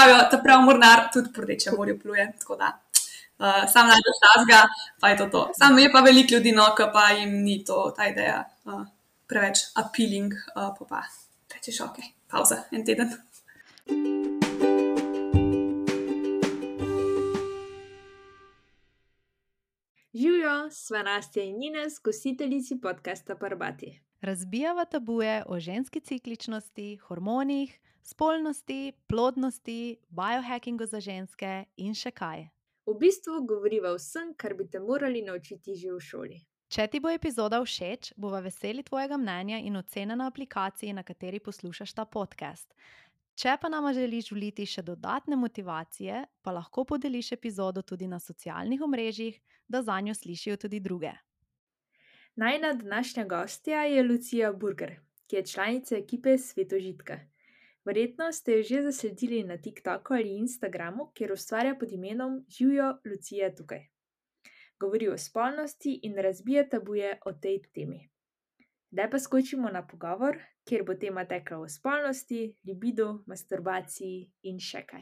pravijo, ta prav mornar tudi po Rdečem morju pluje, tako da sam najdeš tazga, pa je to. Sam je pa veliko ljudi, no, ki pa jim ni to, ta ideja preveč appealing, pa rečeš, ok, pauza, en teden. Živjo, sva Nastja in Ines, gostiteljici podcasta Parbati. Razbijava tabuje o ženski cikličnosti, hormonih, spolnosti, plodnosti, biohackingu za ženske in še kaj. V bistvu govoriva vsem, kar bi te morali naučiti že v šoli. Če ti bo epizoda všeč, bova veseli tvojega mnenja in ocene na aplikaciji, na kateri poslušaš ta podcast. Če pa nama želiš vliti še dodatne motivacije, pa lahko podeliš epizodo tudi na socialnih omrežjih, da zanjo slišijo tudi druge. Najina današnja gostja je Lucija Burger, ki je članica ekipe Svetožitka. Verjetno ste jo že zasledili na TikToku ali Instagramu, kjer ustvarja pod imenom Živjo, Lucija tukaj. Govori o spolnosti in razbija tabuje o tej temi. Zdaj pa skočimo na pogovor, kjer bo tema tekla o spolnosti, libidu, masturbaciji in še kaj.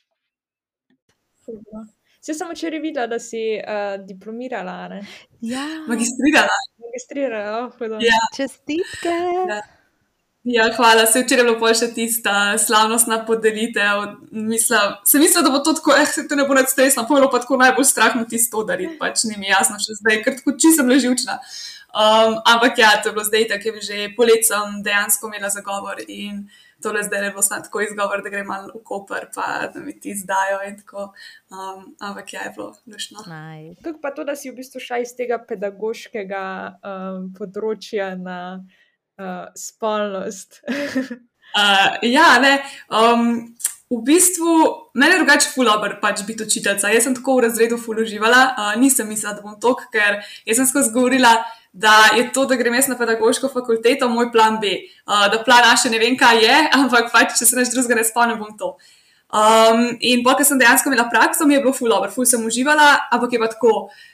Saj sem včeraj videla, da si diplomirala, ne? Ja, Magistrirala, hudo. Ja. Čestitke! Ja, hvala. Se včeraj je bilo pol še tista slavnostna podelitev. Sem mislila, da bo to tako, se to ne bo nič stresno, pa je bilo pa tako najbolj strah me tisto dariti, pač ni mi jasno še zdaj, ker tako čisto sem bila živčna. Ampak ja, to je bilo zdaj, tako je že poleti sem dejansko imela zagovor in tole zdaj je bilo samo tako izgovor, da gre malo v Koper, pa da mi ti izdajo in tako. Ampak ja, je bilo luštno. Nice. Kako pa to, da si v bistvu šla iz tega pedagoškega področja na spolnost? Ja, ne. V bistvu, meni je drugače ful dobro pač biti učiteljica. Jaz sem tako v razredu ful uživala, nisem mislila, da bom toliko, ker jaz sem skozi govorila, da je to, da grem jaz na pedagoško fakulteto, moj plan B. Da plan A še ne vem, kaj je, ampak pač, če se nič drugega ne spomnim, bom to. In potem, ko sem dejansko imela prakso, mi je bilo ful dobro, ful sem uživala, ampak je pa tako,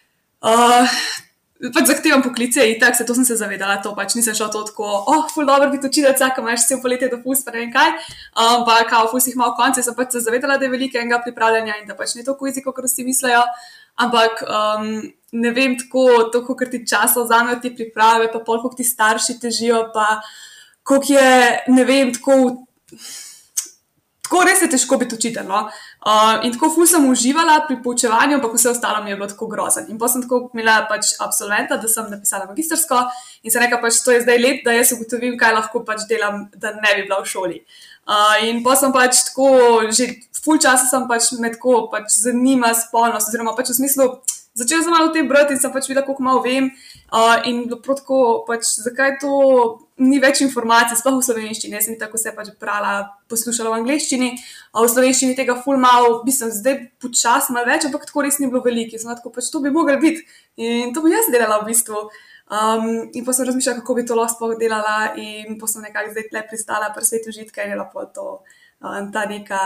pač zahtevam poklice in tako, se to sem se zavedala, to pač nisem šla to tako, ful dobro biti učiteljica, ko imaš cel poletje dopust, pa ne vem kaj, pa kao ful si jih malo v koncu, sem pač se zavedala, da je veliko enega pripravljanja in da pač ni toliko easy, kot vsi mislijo, ampak ne vem, tako, ker ti časa vzamejo ti priprave, pa pol, koliko ti starši težijo, pa koliko je, ne vem, tako res je težko biti učitelj, no. In tako ful sem uživala pri poučevanju, ampak vse ostalo mi je bilo tako grozen. In potem sem tako imela pač absolventa, da sem napisala magistrsko in sem rekla pač, to je zdaj let, da jaz ugotovim, kaj lahko pač delam, da ne bi bila v šoli. In potem sem pač tako, že ful časa sem pač me tako pač zanima spolnost, oziroma pač v smislu, začela sem malo o tem brati in sem pač videla, koliko malo vem in bilo prav tako, pač zakaj to ni več informacij, sploh v slovenščini. Jaz sem tako se pač brala, poslušala v angleščini, v slovenščini tega ful malo, mislim, zdaj počasno malo več, ampak tako res ni bilo veliko. Sem tako, pač to bi moglo biti in to bi jaz delala v bistvu. In pa sem razmišljala, kako bi to lahko delala in pa sem nekako zdaj tle pristala pri Svetožitka in je lahko to ta neka,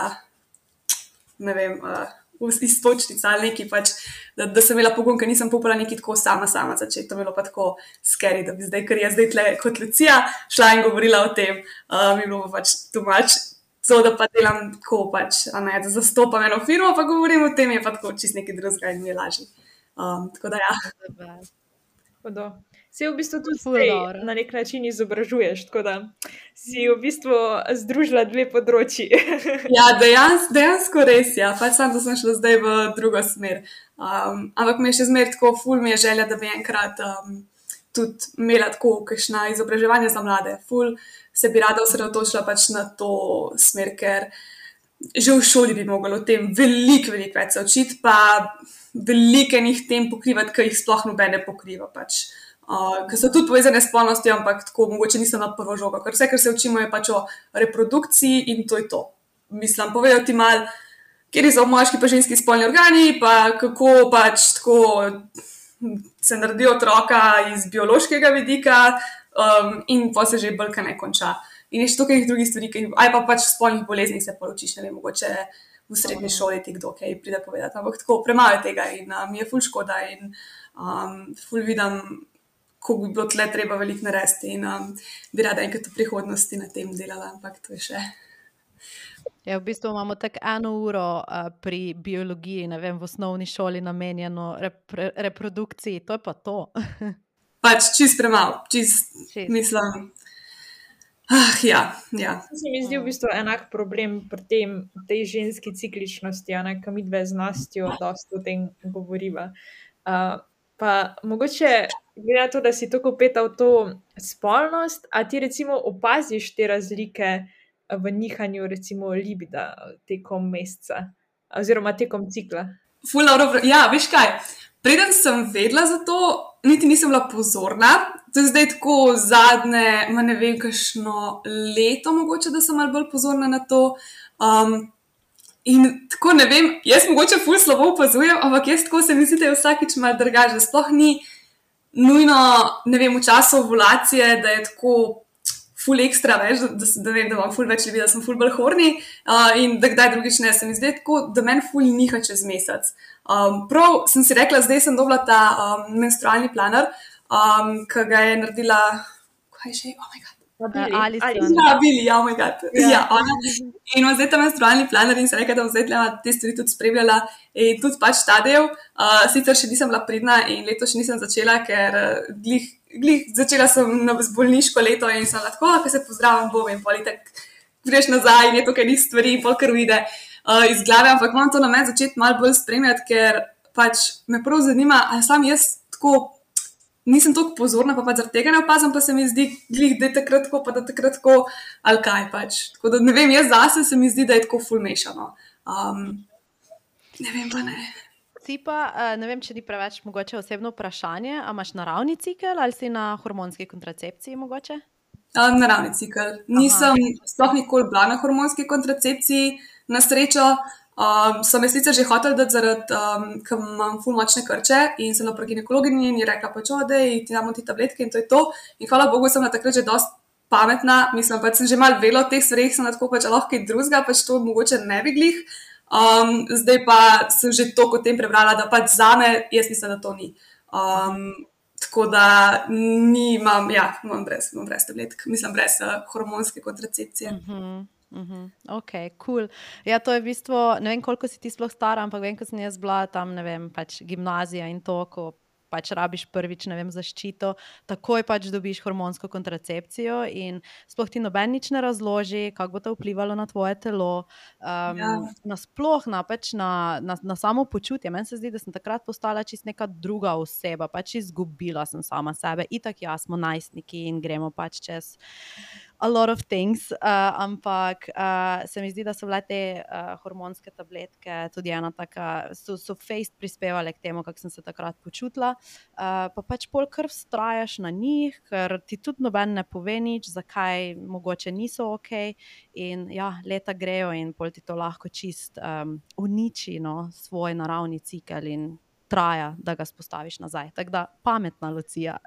ne vem, iztočnica ali neki pač, da sem imela pogum, ker nisem popala neki tako sama začeti. To je bilo pa tako scary, da bi zdaj, ker je zdaj tle kot Lucija, šla in govorila o tem. Mi je bilo pač too much. To, da pa delam tako pač, ne, da zastopam eno firmo, pa govorim o tem, je pa tako čist nekaj drugega in mi je lažje. Tako da ja. Hudo. Si v bistvu tudi zdaj na nek način izobražuješ, tako da si v bistvu združila dve področji. Ja, dejansko res, ja. Pač sam, da sem šla zdaj v drugo smer. Ampak mi je še zmer tako, ful mi je želja, da bi enkrat tudi imela tako kakšna izobraževanja za mlade. Ful se bi rada osredotočila pač na to smer, ker že v šoli bi mogla o tem veliko več se učiti, pa veliko enih tem pokrivati, ki jih sploh noben ne pokriva pač. Ker so tudi povezane s spolnostjo, ampak tako mogoče nisem na prvo žogo, ker vse, kar se učimo, je pač o reprodukciji in to je to. Mislim, povejo ti malo, kjer so moški pa ženski spolni organi, pa kako pač tako se naredi otroka iz biološkega vidika in pa se že bolj kaj ne konča. In je še toliko drugih stvari, ali pa pač v spolnih boleznih se poročiš, ne vem, mogoče v srednji šoli ti kdo kaj pride povedati, ampak tako premalo tega in mi je ful škoda in ful vidim, koliko bi bilo tle treba veliko narediti in bi rada enkrat v prihodnosti na tem delala, ampak to je še. Ja, v bistvu imamo tako 1 uro pri biologiji, ne vem, v osnovni šoli namenjeno reprodukciji, to je pa to. Pač čist premalo, Čist. mislim. Ja. Se mi zdi v bistvu enak problem pri tej ženski cikličnosti, ki mi dve z Nastjo dosti o tem govoriva. Pa mogoče, glede na to, da si tako upeta v to spolnost, a ti recimo opaziš te razlike v nihanju recimo libida tekom meseca oziroma tekom cikla? Ful dobro, ja, veš kaj, preden sem vedela za to, niti nisem bila pozorna. To je zdaj tako zadnje, ne vem, kakšno leto mogoče, da sem malo bolj pozorna na to. In tako ne vem, jaz mogoče ful slabo opazujem, ampak jaz tako se mi zdi, da je vsakič malo drugače. Sploh ni nujno, ne vem, v času ovulacije, da je tako ful ekstra, veš, da vem, da imam ful več ljudi, da sem ful bolj horni in da kdaj drugič ne. Se mi zdi tako, da meni ful niha čez mesec. Prav sem si rekla, zdaj sem dobila ta menstrualni planer, ki ga je naredila, kaj že, oh my god. Bili, oh my god. Ja, ona. In imam zdaj ta menstrualni planer in se rekla, da bom zdaj te stvari tudi spremljala in tudi pač ta del. Sicer še nisem bila pridna in leto še nisem začela, ker glih začela sem na bolniško leto in sem lahko, ko se pozdravim, bom in pol itak greš nazaj in je to, kaj njih stvari in pol kar uide iz glave, ampak moram to namen začeti malo bolj spremljati, ker pač me prav zanima, ali sam jaz tako nisem toliko pozorna, pa zaradi tega ne opazam, pa se mi zdi, glih, da je takrat tako, pa da takrat tako, ali kaj pač. Tako da ne vem, jaz zase se mi zdi, da je tako ful mešano. Ne vem pa ne. Si pa, ne vem, če ni preveč mogoče osebno vprašanje, a imaš naravni cikel ali si na hormonski kontracepciji mogoče? Naravni cikel. Nisem sploh nikoli bila na hormonski kontracepciji, na srečo. Sem jaz sicer že hotela dati zaradi, ker imam ful močne krče in sem pri ginekologinji in je rekla pač, dej, ti damo ti tabletke in to je to. In hvala Bogu, sem na takrat že dosti pametna, mislim pač sem že malo vedela o teh stvareh, sem tako pač lahko kaj drugega, pač to mogoče ne bi glih. Zdaj pa sem že toliko o tem prebrala, da pač zame, jaz mislim, da to ni. Tako da imam brez tabletk, mislim brez hormonske kontracepcije. Ok, cool. Ja, to je v bistvu, ne vem, koliko si ti sploh stara, ampak vem, ko sem jaz bila tam, ne vem, pač gimnazija in to, ko pač rabiš prvič, ne vem, zaščito, takoj pač dobiš hormonsko kontracepcijo in sploh ti noben nič ne razloži, kako bo to vplivalo na tvoje telo, nasploh na samo počutje. Meni se zdi, da sem takrat postala čist neka druga oseba, pač izgubila sem sama sebe. Itak ja, smo najstniki in gremo pač čez a lot of things, ampak se mi zdi, da so bile te hormonske tabletke tudi ena taka, so fejst prispevale k temu, kako sem se takrat počutila, pa pač pol kar vztrajaš na njih, ker ti tudi noben ne pove nič, zakaj mogoče niso ok in ja, leta grejo in pol ti to lahko čist uniči, no, svoj naravni cikel in traja, da ga spostaviš nazaj. Tako da pametna, Lucija.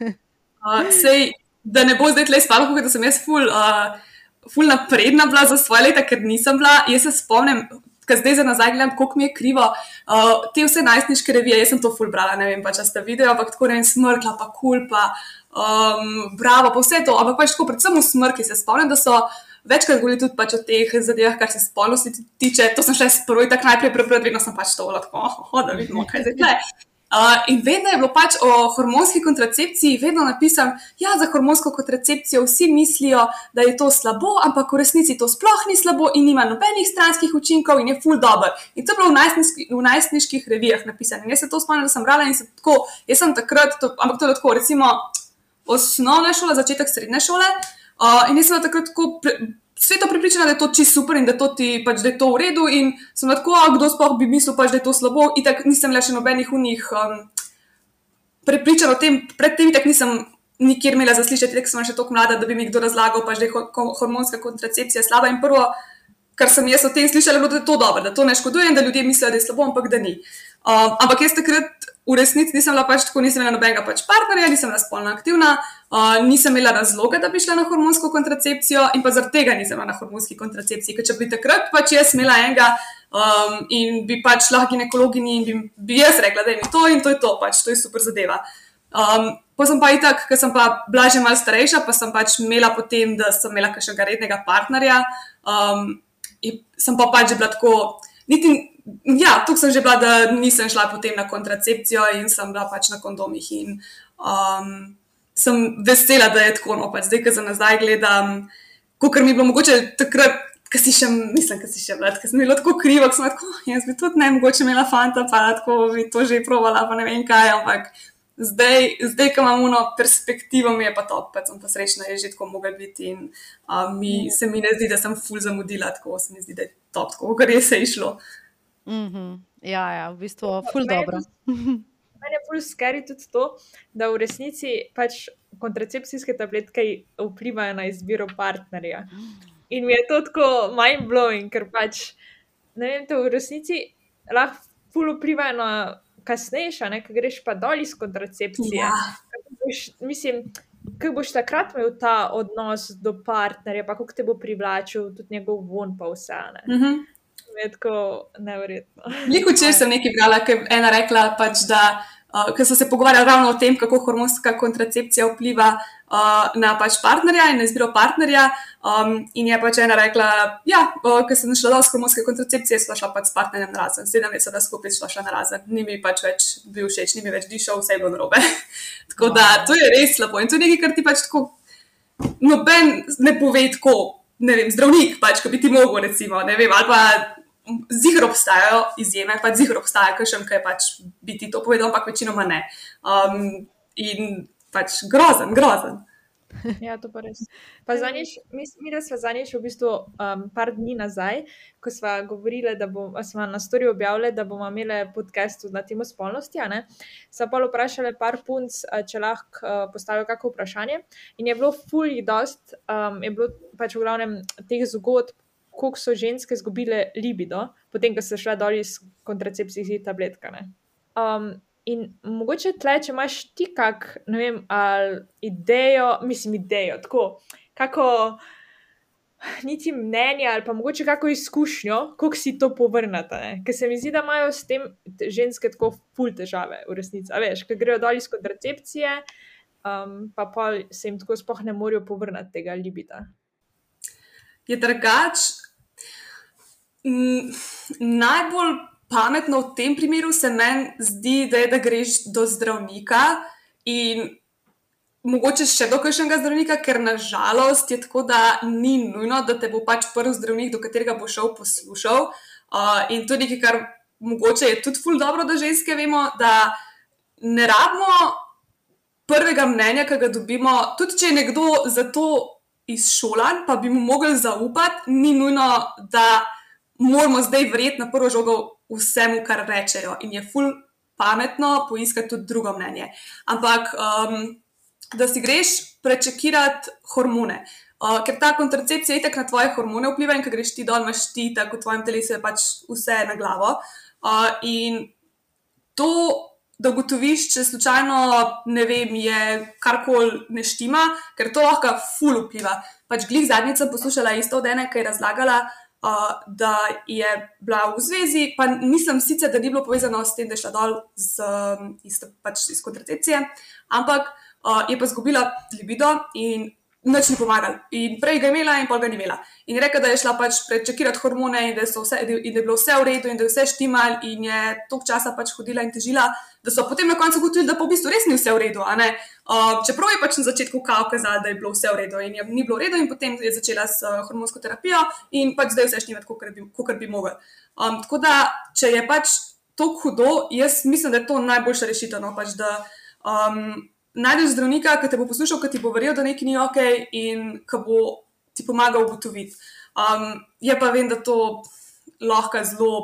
Sej, da ne bo zdaj tle spalo, da sem jaz ful napredna bila za svoje leta, ker nisem bila. Jaz se spomnim, ker zdaj za nazaj gledam, koliko mi je krivo. Te vse najstniške revije, jaz sem to ful brala, ne vem, pa če ste videli, ampak tako ne vem, Smrkla, pa Kul, pa Bravo, pa vse to, ampak pač tako predvsem v Smrki se spomnim, da so večkrat govorili tudi pač o teh zadevah, kar se spolnosti tiče. To sem še sprvo in tako najprej prebrala, vedno sem pač to lahko, da vidimo, kaj zdaj tle. In vedno je bilo pač o hormonski kontracepciji vedno napisano, ja, za hormonsko kontracepcijo vsi mislijo, da je to slabo, ampak v resnici to sploh ni slabo in nima nobenih stranskih učinkov in je ful dober. In to je bilo v najstniških revijah napisano. In jaz se to spomnim, da sem brala in se tako, jaz sem takrat, ampak to je tako, recimo osnovna šola, začetek srednje šole in jaz sem takrat tako sveto pripričana, da je to čisto super in da je to v redu in sem tako, kdo sploh bi mislil pač, da je to slabo, itak nisem le še nobenih unih prepričan o tem, pred tem itak nisem nikjer imela zaslišati, itak sem še toliko mlada, da bi mi kdo razlagal pač, da je hormonska kontracepcija slaba in prvo, kar sem jaz o tem slišala, da je to dobro, da to ne škoduje in da ljudje mislijo, da je slabo, ampak da ni. Ampak jaz takrat v resnici nisem bila pač tako, nisem imela nobenega pač partnerja, nisem bila spolno aktivna, nisem imela razloga, da bi šla na hormonsko kontracepcijo in pa zaradi tega nisem bila na hormonski kontracepciji, ker če bi takrat pač jaz imela enega in bi pač šla ginekologinji in bi jaz rekla, da je mi to in to je to, pač to je super zadeva. Pa sem pa itak, ker sem pa bila že malo starejša, pa sem pač imela potem, da sem imela kakšnega rednega partnerja, sem pa pač že bila tako, tukaj sem že bila, da nisem šla potem na kontracepcijo in sem bila pač na kondomih in sem vesela, da je tako, no pač zdaj, ko za nazaj gledam, kakor mi je bilo mogoče takrat, ko si še bila, ko sem bila tako kriva, ko sem bila tako, jaz bi tudi ne mogoče imela fanta, pa tako bi to že provala, pa ne vem kaj, ampak zdaj, ko imam perspektivo, mi je pa top, pa sem pa srečna, je že tako mogla biti in se mi ne zdi, da sem ful zamudila, tako se mi zdi, da je top, tako, kar je se išlo. Ja, v bistvu ful dobro. Meni je ful scary tudi to, da v resnici pač kontracepcijske tabletke vplivajo na izbiro partnerja. In mi je to tako mind-blowing, ker pač, ne vem, to v resnici lahko ful vplivajo na kasnejša, ko greš pa dol iz kontracepcije. Mislim, kako boš takrat imel ta odnos do partnerja, pa kako te bo privlačil, tudi njegov von pa vse, ne. Je tako neverjetno. Veliko čez sem nekaj brala, ker ena rekla pač, da ker so se pogovarjali ravno o tem, kako hormonska kontracepcija vpliva na pač partnerja in na izbiro partnerja in je pač ena rekla, ker sem šla dol z hormonske kontracepcije, sva šla pač s partnerjem na razen. 7 let sva skupaj šla na razen. Ni mi pač več bil všeč, ni mi več dišal, vse je bilo narobe. Tako da, to je res slabo. In to je nekaj, kar ti pač tako noben ne pove tako, ne vem, zdravnik pač, ko bi ti mogel recimo, ne vem, ali pa ziher obstajajo izjeme, pač ziher obstaja kakšen, ki je pač bi ti to povedal, ampak večinoma ne. In pač grozen. Ja, to pa res. Pa zadnjič, mi da sva zadnjič v bistvu par dni nazaj, ko sva govorili, sva na story objavili, da bomo imeli podcast na temo spolnosti, sva pa vprašali par punc, če lahko postavijo kako vprašanje in je bilo ful dost, je bilo pač v glavnem teh zgodb, koliko so ženske izgubile libido, potem, ko so šla dol iz kontracepcijskih tabletka, ne. In mogoče tle, če imaš ti kak, ne vem, ali idejo, tako, kako niti mnenje ali pa mogoče kako izkušnjo, koliko si to povrnata, ne. Ker se mi zdi, da imajo s tem ženske tako ful težave v resnici, a veš, ker grejo dol iz kontracepcije, pa pol se jim tako sploh ne morejo povrniti tega libida. Je drugač, najbolj pametno v tem primeru se meni zdi, da greš do zdravnika in mogoče še do kakšnega zdravnika, ker na žalost je tako, da ni nujno, da te bo pač prvi zdravnik, do katerega bo šel, poslušal. In to je nekaj, kar mogoče je tudi ful dobro, da ženske vemo, da ne rabimo prvega mnenja, ki ga dobimo, tudi če je nekdo za to izšolan, pa bi mu mogli zaupati, ni nujno, da moramo zdaj verjeti na prvo žogo vsemu, kar rečejo. In je ful pametno poiskati tudi drugo mnenje. Ampak, da si greš prečekirati hormone. Ker ta kontracepcija itak na tvoje hormone vpliva in ko greš ti dol, imaš ti tako v tvojem telesu je pač vse na glavo. In to, da ugotoviš, če slučajno, ne vem, je karkoli ne štima, ker to lahko ful vpliva. Pač glih zadnjič sem poslušala isto od ene, ki je razlagala, da je bila v zvezi, pa mislim sicer, da ni bilo povezano s tem, da je šla dol iz kontracepcije, ampak je pa izgubila libido in nič ni pomagal. In prej ga je imela in pol ga ni imela. In je rekla, da je šla pač prečekirati hormone in da je bilo vse v redu in da je vse štimal in je toliko časa pač hodila in težila, da so potem na koncu ugotovili, da pa v bistvu res ni vse v redu, a ne. Čeprav je pač na začetku kazala, da je bilo vse v redu in ni bilo v redu in potem je začela s hormonsko terapijo in pač zdaj vse štimati, kakor bi mogel. Tako da, če je pač toliko hudo, jaz mislim, da je to najboljša rešitev, no, pač da najdeš zdravnika, ki te bo poslušal, ki ti bo verjel, da nekaj ni okej in ki bo ti pomagal ugotoviti. Je pa vem, da to lahko zelo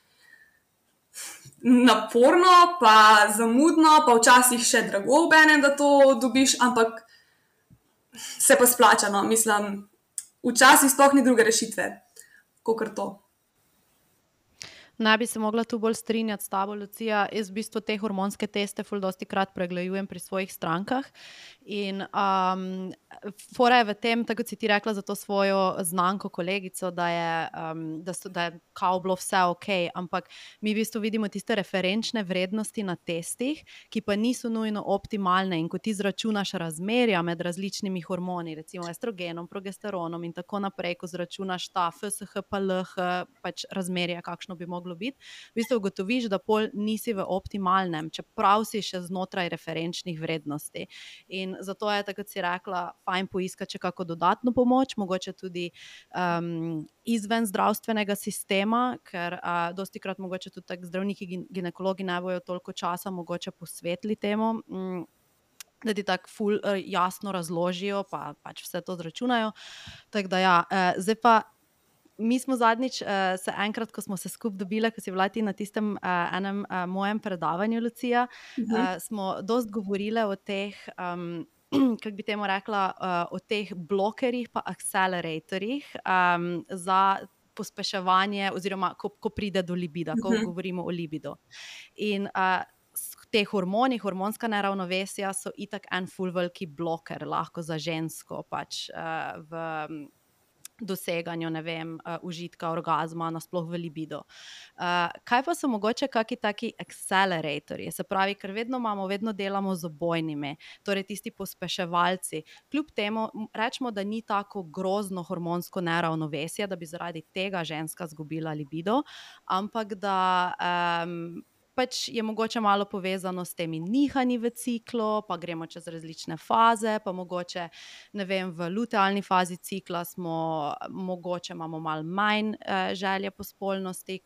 naporno, pa zamudno, pa včasih še drago obenem, da to dobiš, ampak se pa splača, no, mislim, včasih sploh ni druge rešitve, kakor to. Ne bi se mogla tu bolj strinjati s tabo, Lucija. Jaz v bistvu te hormonske teste ful dostikrat pregledujem pri svojih strankah In fora je v tem, tako kot si ti rekla za to svojo znanko kolegico, da je kao bilo vse ok, ampak mi v bistvu vidimo tiste referenčne vrednosti na testih, ki pa niso nujno optimalne, in ko ti zračunaš razmerja med različnimi hormoni, recimo estrogenom, progesteronom in tako naprej, ko zračunaš ta FSH pa LH, pač razmerje, kakšno bi moglo biti, v bistvu ugotoviš, da pol nisi v optimalnem, čeprav si še znotraj referenčnih vrednosti. In zato je, tako kot si rekla, fajn poiskati še kako dodatno pomoč, mogoče tudi izven zdravstvenega sistema, ker dostikrat mogoče tudi tak zdravniki, ginekologi ne bojo toliko časa mogoče posvetili temu, da ti tako ful jasno razložijo, pa pač vse to zračunajo. Tako da ja, zdaj pa mi smo zadnjič se enkrat, ko smo se skupaj dobile, ko si bila ti na tistem enem mojem predavanju, Lucija, smo dosti govorile o teh kako bi temu rekla, o teh blokerjih pa akceleratorjih za pospeševanje oziroma ko pride do libida, ko govorimo o libidu. In te hormoni, hormonska neravnovesja so itak en ful veliki bloker lahko za žensko pač v doseganju, ne vem, užitka, orgazma, nasploh v libido. Kaj pa so mogoče kaki taki acceleratorji, se pravi, ker vedno delamo z obojnimi, torej tisti pospeševalci, kljub temu rečemo, da ni tako grozno hormonsko neravnovesje, da bi zaradi tega ženska izgubila libido, ampak da pač je mogoče malo povezano s temi nihanji v ciklu, pa gremo čez različne faze, pa mogoče, ne vem, v lutealni fazi cikla mogoče imamo malo manj želje po spolnosti,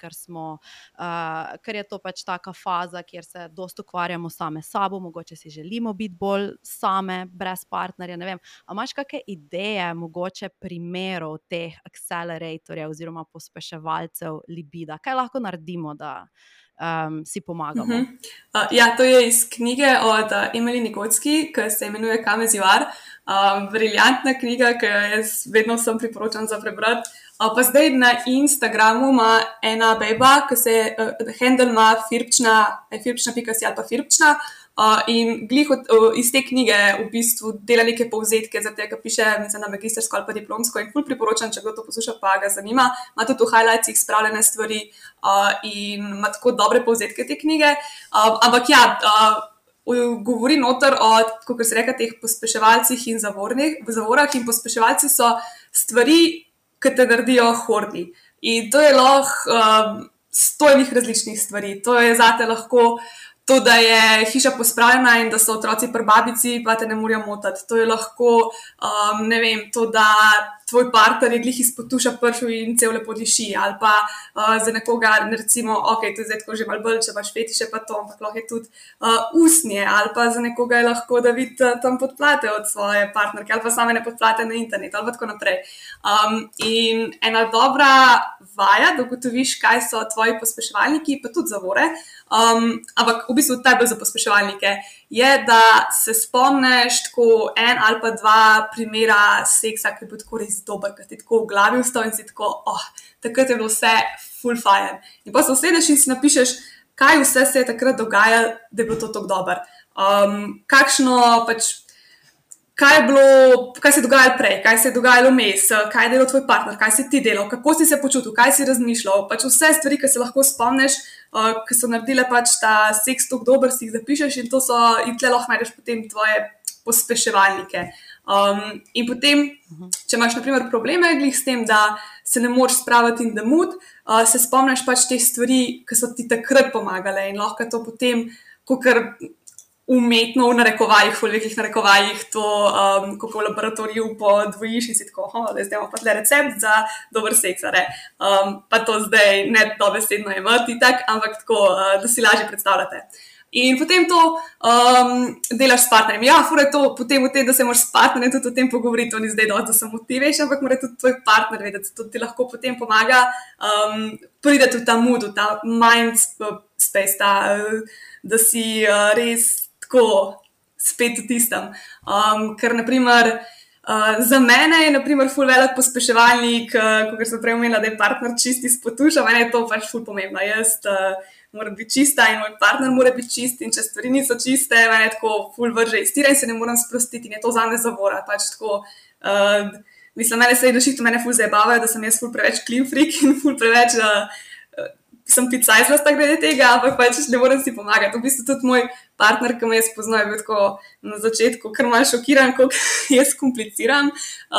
ker je to pač taka faza, kjer se dosti ukvarjamo same s sabo, mogoče si želimo biti bolj same, brez partnerja, ne vem. A imaš kakšne ideje, mogoče primerov teh acceleratorjev oziroma pospeševalcev libida? Kaj lahko naredimo, da si pomagamo? Ja, to je iz knjige od Emily Nagoski, ki se imenuje Come As You Are. Briljantna knjiga, ki jo jaz vedno vsem priporočam za prebrati. Pa zdaj na Instagramu ima ena beba, ki se handle ima firpčna.si ali pa firpčna. In glih iz te knjige v bistvu dela neke povzetke, zato ker piše, mislim, na magistersko ali pa diplomsko, in ful priporočam, če kdo to posluša, pa ga zanima. Ima tudi v highlightsih spravljene stvari in ima tako dobre povzetke te knjige. Ampak ja, govori noter o, kot se reka, teh pospeševalcih in zavorah, in pospeševalci so stvari, ki te naredijo horni. In to je lahko 100 različnih stvari. To je zate lahko to, da je hiša pospravljena in da so otroci pri babici, pa te ne morejo motati. To je lahko, ne vem, to, da tvoj partner je glih izpod tuša pršil in cel lepo diši, ali pa za nekoga, recimo, ok, to je zdaj tako že malo bolj, če imaš fetiše pa to, ampak lahko je tudi usnje, ali pa za nekoga je lahko, da vidi tam podplate od svoje partnerke, ali pa same ne podplate na internet, ali pa tako naprej. In ena dobra vaja, da ugotoviš, kaj so tvoji pospeševalniki, pa tudi zavore, ampak v bistvu najbolj za pospeševalnike, je, da se spomneš tako en ali pa dva primera seksa, ki je bil tako res dober, ki ti tako v glavi vstal in si tako, takrat je bilo vse full fire. In pa se usedeš in si napišeš, kaj vse se je takrat dogajalo, da je bilo to tako dober. Kaj se je dogajalo prej, kaj se je dogajalo vmes, kaj je delal tvoj partner, kaj si ti delal, kako si se počutil, kaj si razmišljal, pač vse stvari, ki se lahko spomneš, ki so naredile pač ta seks tako dober, si jih zapišeš in tle lahko najdeš potem tvoje pospeševalnike. In potem, če imaš na primer probleme glih s tem, da se ne moreš spraviti in the mood, se spomniš pač teh stvari, ki so ti takrat pomagale, in lahko to potem, kakor umetno v narekovajih, v velikih narekovajih, to, kako v laboratoriju podvojiš in si tako, da zdaj imamo pa tle recept za dober seks, pa to zdaj ne dobesedno imati tak, ampak tako, da si lažje predstavljate. In potem to delaš s partnerjem. Ja, fura je to potem v tem, da se moraš s partnerjem tudi o tem pogovoriti, to ni zdaj dosti, da samo ti veš, ampak mora tudi tvoj partner vedeti, to ti lahko potem pomaga priti v ta mood, v ta mind space, da si res tako spet v tistem. Ker naprimer Za mene je, na primer, ful velik pospeševalnik, kot sem prej omenila, da je partner čist iz potuša, meni je to pač ful pomembno. Jaz moram biti čista in moj partner mora biti čist in če stvari niso čiste, meni je tako ful vrže iz tira in se ne moram sprostiti in je to zame zavora. Pač tako, mislim, mene se je rešiti, mene ful zajebavajo, da sem jaz ful preveč clean freak in ful preveč sem picajzlasta glede tega, ampak pač ne morem si pomagati. V bistvu tudi moj partner, ki me je spoznal, je bil tako na začetku kar malo šokiran, koliko jaz kompliciram.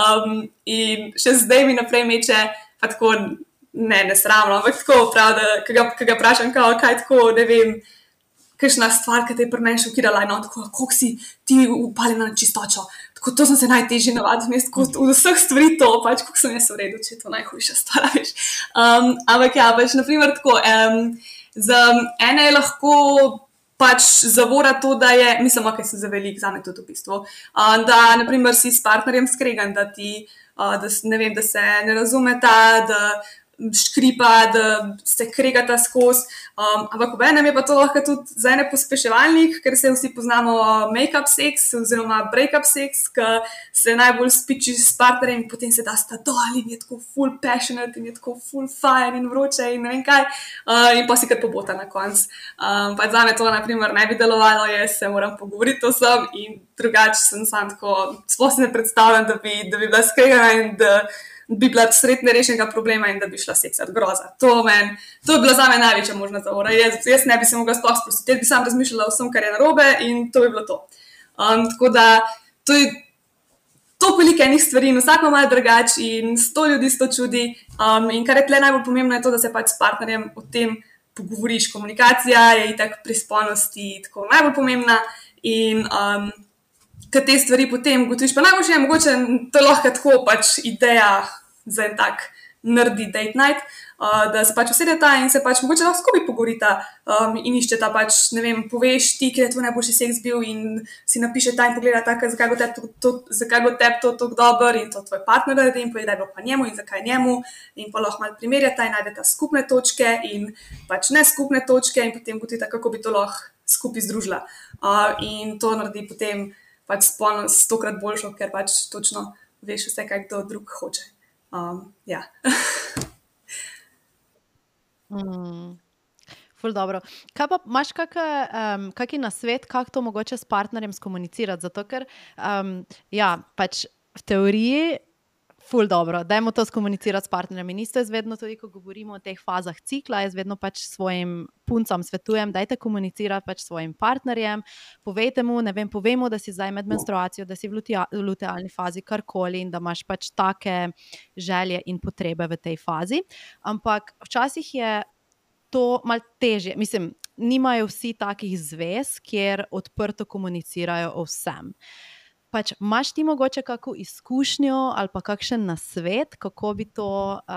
In še zdaj mi naprej meče, pa tako nesramno, ampak tako prav, da ko ga vprašam, kaj tako, ne vem, kakšna stvar, ki te je pri meni šokirala, in on tako, koliko si ti upaljena na čistočo. Tako, to sem se najtežje navadil, od vseh stvari to, pač, koliko sem jaz v redu, če je to najhujša stvar, veš. Ampak ja, pač, naprimer tako, za ene je lahko pač zavora to, da je, mislim, ok, sem za velik, zame tudi v bistvu, da, naprimer, si s partnerjem skregan, da ti, ne vem, da se ne razumeta, da škripa, da se kregata skozi, ampak v enem je pa to lahko tudi za ene pospeševalnik, ker se vsi poznamo make-up seks oziroma break-up seks, ki se najbolj spiči s partnerjem in potem se da sta dol in je tako full passionate in je tako full fire in vroče in ne vem kaj, in pa si kar pobota na konc. Pa zame to, naprimer, ne bi delovalo, jaz se moram pogovoriti o tem in drugače sem sam tako, sploh si ne predstavljam, da bi bila skregana in da bi bila sred nerešenega problema in da bi šla seksat, groza. To je bila zame največja možna zavora. Jaz ne bi se mogla sploh sprostiti, jaz bi sam razmišljala o vsem, kar je narobe in to bi bilo to. Tako da, to je toliko veliko enih stvari in vsak ima malo drugač in 100 ljudi 100 čudi. In kar je tle najbolj pomembno je to, da se pač s partnerjem o tem pogovoriš. Komunikacija je itak pri spolnosti tako najbolj pomembna in kad te stvari potem ugotoviš, pa najboljše je mogoče, to je lahko tako pač ideja za en tak nerdy date night, da se pač usedeta in se pač mogoče lahko skupaj pogovorita in iščeta pač, ne vem, poveš ti, kjer je tvoj najboljši seks bil in si napiše ta in pogleda taka, zakaj bo tebi to tako dober in to tvoj partner naredi in poveda, da je bilo pa njemu in zakaj njemu in pa lahko malo primerjata in najdeta skupne točke in pač ne skupne točke in potem ugotovita, kako bi to lahko skupaj združila. In to naredi potem pač spolnost 100-krat boljšo, ker pač točno veš vse, kaj kdo drug hoče. Ja. Ful dobro. Kaj pa, imaš kaki nasvet, kako to mogoče s partnerjem skomunicirati? Zato, ker ja, pač v teoriji ful dobro, dajmo to skomunicirati s partnerjem. In isto jaz vedno tudi, ko govorimo o teh fazah cikla, jaz vedno pač svojim puncam svetujem, dajte komunicirati pač svojim partnerjem, povejte mu, ne vem, povejmo, da si zdaj med menstruacijo, da si v lutealni fazi karkoli in da imaš pač take želje in potrebe v tej fazi. Ampak včasih je to malo težje. Mislim, nimajo vsi takih zvez, kjer odprto komunicirajo o vsem. Pač, imaš ti mogoče kakšno izkušnjo ali pa kakšen nasvet, kako bi to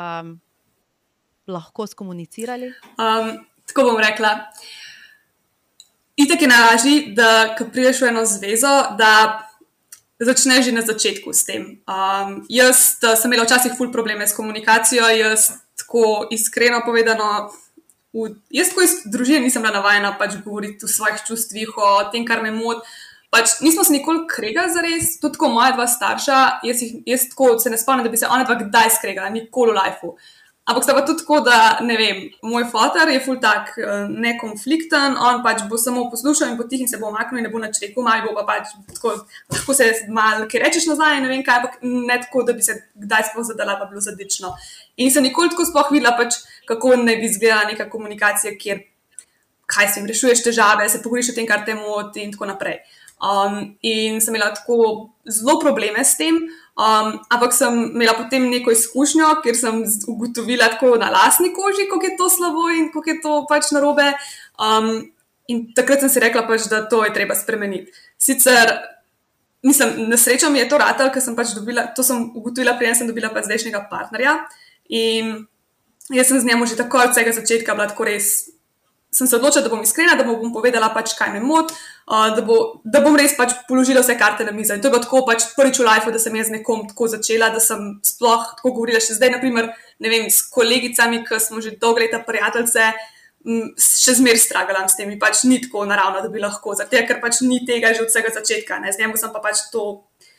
lahko skomunicirali? Tako bom rekla. Itak je najlažje, da ko prideš v eno zvezo, da začneš že na začetku s tem. Jaz sem imela včasih ful probleme s komunikacijo, jaz tako iskreno povedano, jaz tako iz družine nisem bila navajena pač govoriti o svojih čustvih, o tem, kar me moti. Pač nismo se nikoli kregali zares, tudi tako moja dva starša, jaz tako se ne spomnim, da bi se ona dva kdaj skregala, nikoli v lifeu. Ampak sta pa tudi tako, da, ne vem, moj fotar je ful tak nekonflikten, on pač bo samo poslušal in potih in se bo omaknil in ne bo nič rekel, malo bo pa pač tako, lahko se malo kaj rečeš nazaj, ne vem kaj, ampak ne tako, da bi se kdaj sploh zadala, pa bilo zadično. In sem nikoli tako sploh videla pač, kako ne bi izgledala neka komunikacija, kjer, kaj se jim rešuješ težave, se pogovoriš o tem, kar te moti in tako naprej. In sem imela tako zelo probleme s tem, ampak sem imela potem neko izkušnjo, kjer sem ugotovila tako na lastni koži, kako je to slabo in kako je to pač narobe. In takrat sem si rekla pač, da to je treba spremeniti. Sicer, mislim, na srečo mi je to ratalo, ker sem pač dobila, to sem ugotovila, preden sem dobila pač zdajšnjega partnerja. In jaz sem z njemu že tako od vsega začetka bila tako res, sem se odločila, da bom iskrena, da bom povedala pač, kaj me moti, da bom res pač položila vse karte na mizo. In to je bilo tako pač prvič v lifeu, da sem jaz z nekom tako začela, da sem sploh tako govorila. Še zdaj, naprimer, ne vem, s kolegicami, ki smo že dolgo leta prijateljice, še zmeraj stragalam s temi, pač ni tako naravno, da bi lahko, zato ker pač ni tega že od vsega začetka, ne, z njemu sem pa pač to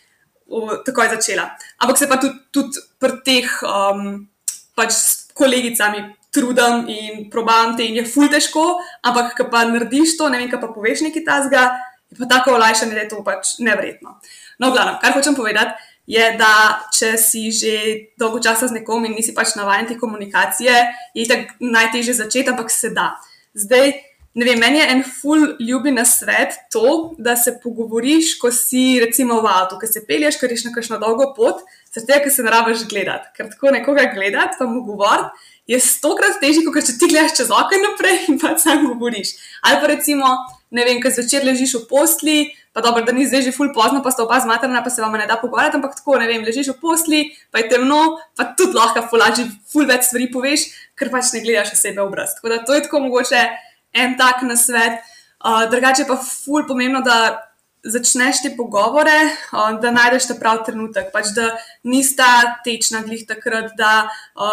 takoj začela. Ampak se pa tudi pri teh pač s kolegicami trudim in probam te in je ful težko, ampak ko pa narediš to, ne vem, ko pa poveš nekaj tazga, je pa tako olajšanje, da je to pač nevredno. No, glavno, kar hočem povedati, je, da če si že dolgo časa z nekom in nisi pač navajen te komunikacije, je tako najtežje začeti, ampak se da. Zdaj, ne vem, meni je en ful ljubi nasvet to, da se pogovoriš, ko si recimo v avtu, ko se pelješ, ko greš na kakšno dolgo pot, zato ker se ne rabiš gledati. Ker tako nekoga gledati, pa mu govoriti, je 100-krat težje, kot če ti gledaš čez okno naprej in pa sam govoriš. Ali pa recimo, ne vem, ko zvečer ležiš v postelji, pa dobro, da ni zdaj že ful pozno, pa sta oba zmatrana, pa se vam ne da pogovarjati, ampak tako, ne vem, ležiš v postelji, pa je temno, pa tudi lahko ful več stvari poveš, ker pač ne gledaš osebe v obraz. Tako da to je tako mogoče en tak nasvet. Drugače pa ful pomembno, da začneš te pogovore, da najdeš ta prav trenutek, pač da nista tečna glih takrat, da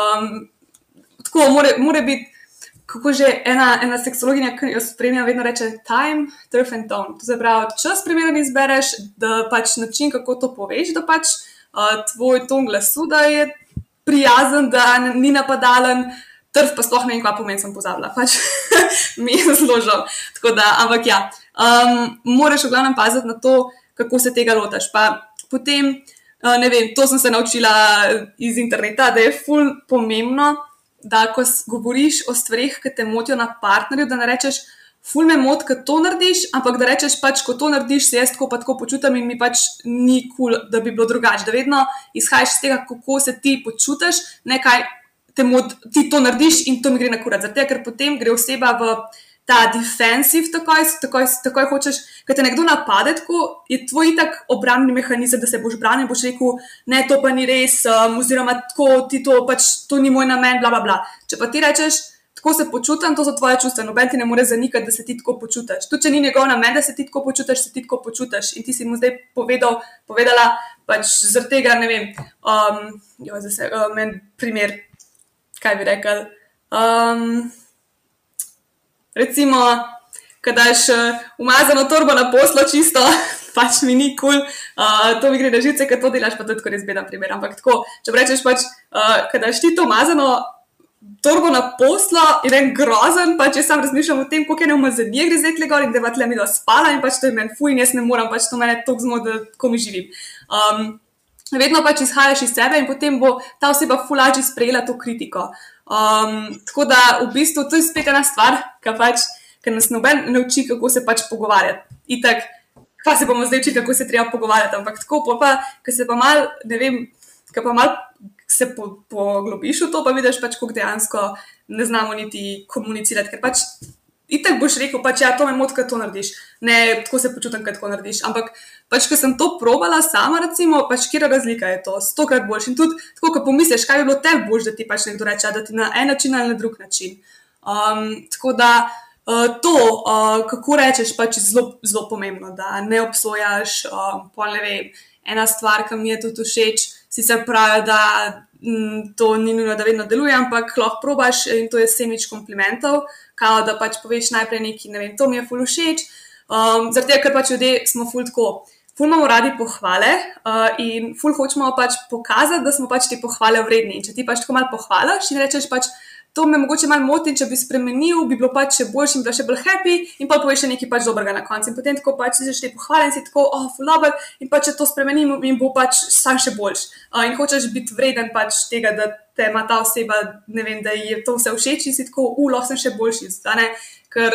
tako mora biti, kako že ena seksologinja, ki jo spremljam, vedno reče time, turf and tone. To se pravi, čas primeren izbereš, da pač način, kako to poveš, da pač tvoj ton glasu, da je prijazen, da ni napadalen, trf pa sploh ne vem, kva pomen sem pozabila, pač mi je zelo žal. Tako da, ampak ja, moraš v glavnem paziti na to, kako se tega lotaš. Pa potem, ne vem, to sem se naučila iz interneta, da je ful pomembno, da ko govoriš o stvarih, ki te motijo na partnerju, da ne rečeš, ful me moti, ko to narediš, ampak da rečeš pač, ko to narediš, se jaz tako pa tako počutim in mi pač ni cool, da bi bilo drugače. Da vedno izhajaš iz tega, kako se ti počutiš, ne kaj ti to narediš in to mi gre na kurat. Zato, ker potem gre oseba v ta defensive, takoj hočeš, ko te nekdo napade, tako je tvoj itak obrambni mehanizem, da se boš branil in boš rekel, ne, to pa ni res, oziroma tako ti to pač, to ni moj namen, bla, bla, bla. Če pa ti rečeš, tako se počutim, to so tvoje čustva, noben ti ne more zanikati, da se ti tako počutiš. Tudi če ni njegov namen, da se ti tako počutiš, se ti tako počutiš in ti si mu zdaj povedala, pač zaradi tega, ne vem, meni primer, kaj bi rekel, recimo, ko daš umazano torbo na poslo čisto, pač mi ni cool, to mi gre na živce, ko to delaš, pa to je tako res beden primer, ampak tako, če rečeš pač, ko daš ti to umazano torbo na poslo in en grozen, pač jaz sam razmišljam o tem, koliko je neumazanije gre zdaj tle gor in da je tle mi da spala in pač to je meni fuj in jaz ne moram, pač to mene toliko zmot, da ko mi živim. Vedno pač izhajaš iz sebe in potem bo ta oseba ful lažje sprejela to kritiko. Tako da v bistvu to je spet ena stvar, ker nas noben ne uči, kako se pač pogovarjati. Itak, kva se bomo zdaj učili, kako se treba pogovarjati, ampak tako pa, ker se pa mal, ne vem, ker pa mal se poglobiš v to, pa vidiš pač, koliko dejansko ne znamo niti komunicirati, ker pač itak boš rekel, pač ja, to me moti, kad to narediš. Ne, tako se počutim, kad tako narediš. Ampak pač, ko sem to probala sama, recimo, pač kjera razlika je to, 100-krat boljš. In tudi, tako, ko pomisliš, kaj bi bilo tebi boljš, da ti pač nekdo reče, da ti na en način ali na drug način. Tako da to, kako rečeš, pač zelo, zelo pomembno, da ne obsojaš, pol ne vem, ena stvar, ki mi je tudi všeč, sicer pravi, da to ni nujno, da vedno deluje, ampak lahko probaš in to je sendvič komplimentov, kao da pač poveš najprej neki, ne vem, to mi je ful všeč, zaradi tega, ker pač ljudje smo ful tako, ful imamo radi pohvale in ful hočemo pač pokazati, da smo pač te pohvale vredni in če ti pač tako malo pohvalaš in rečeš pač, to me mogoče malo moti, če bi spremenil, bi bilo pač še boljši in bila še bolj happy in pa poveš še nekaj pač dobrega na koncu in potem tako pač si te pohvale in si tako, ful dober in pač če to spremenim in bo pač sam še boljš in hočeš biti vreden pač tega, da te ima ta oseba, ne vem, da je to vse všeč in si tako, lahko sem še boljši, ne? Ker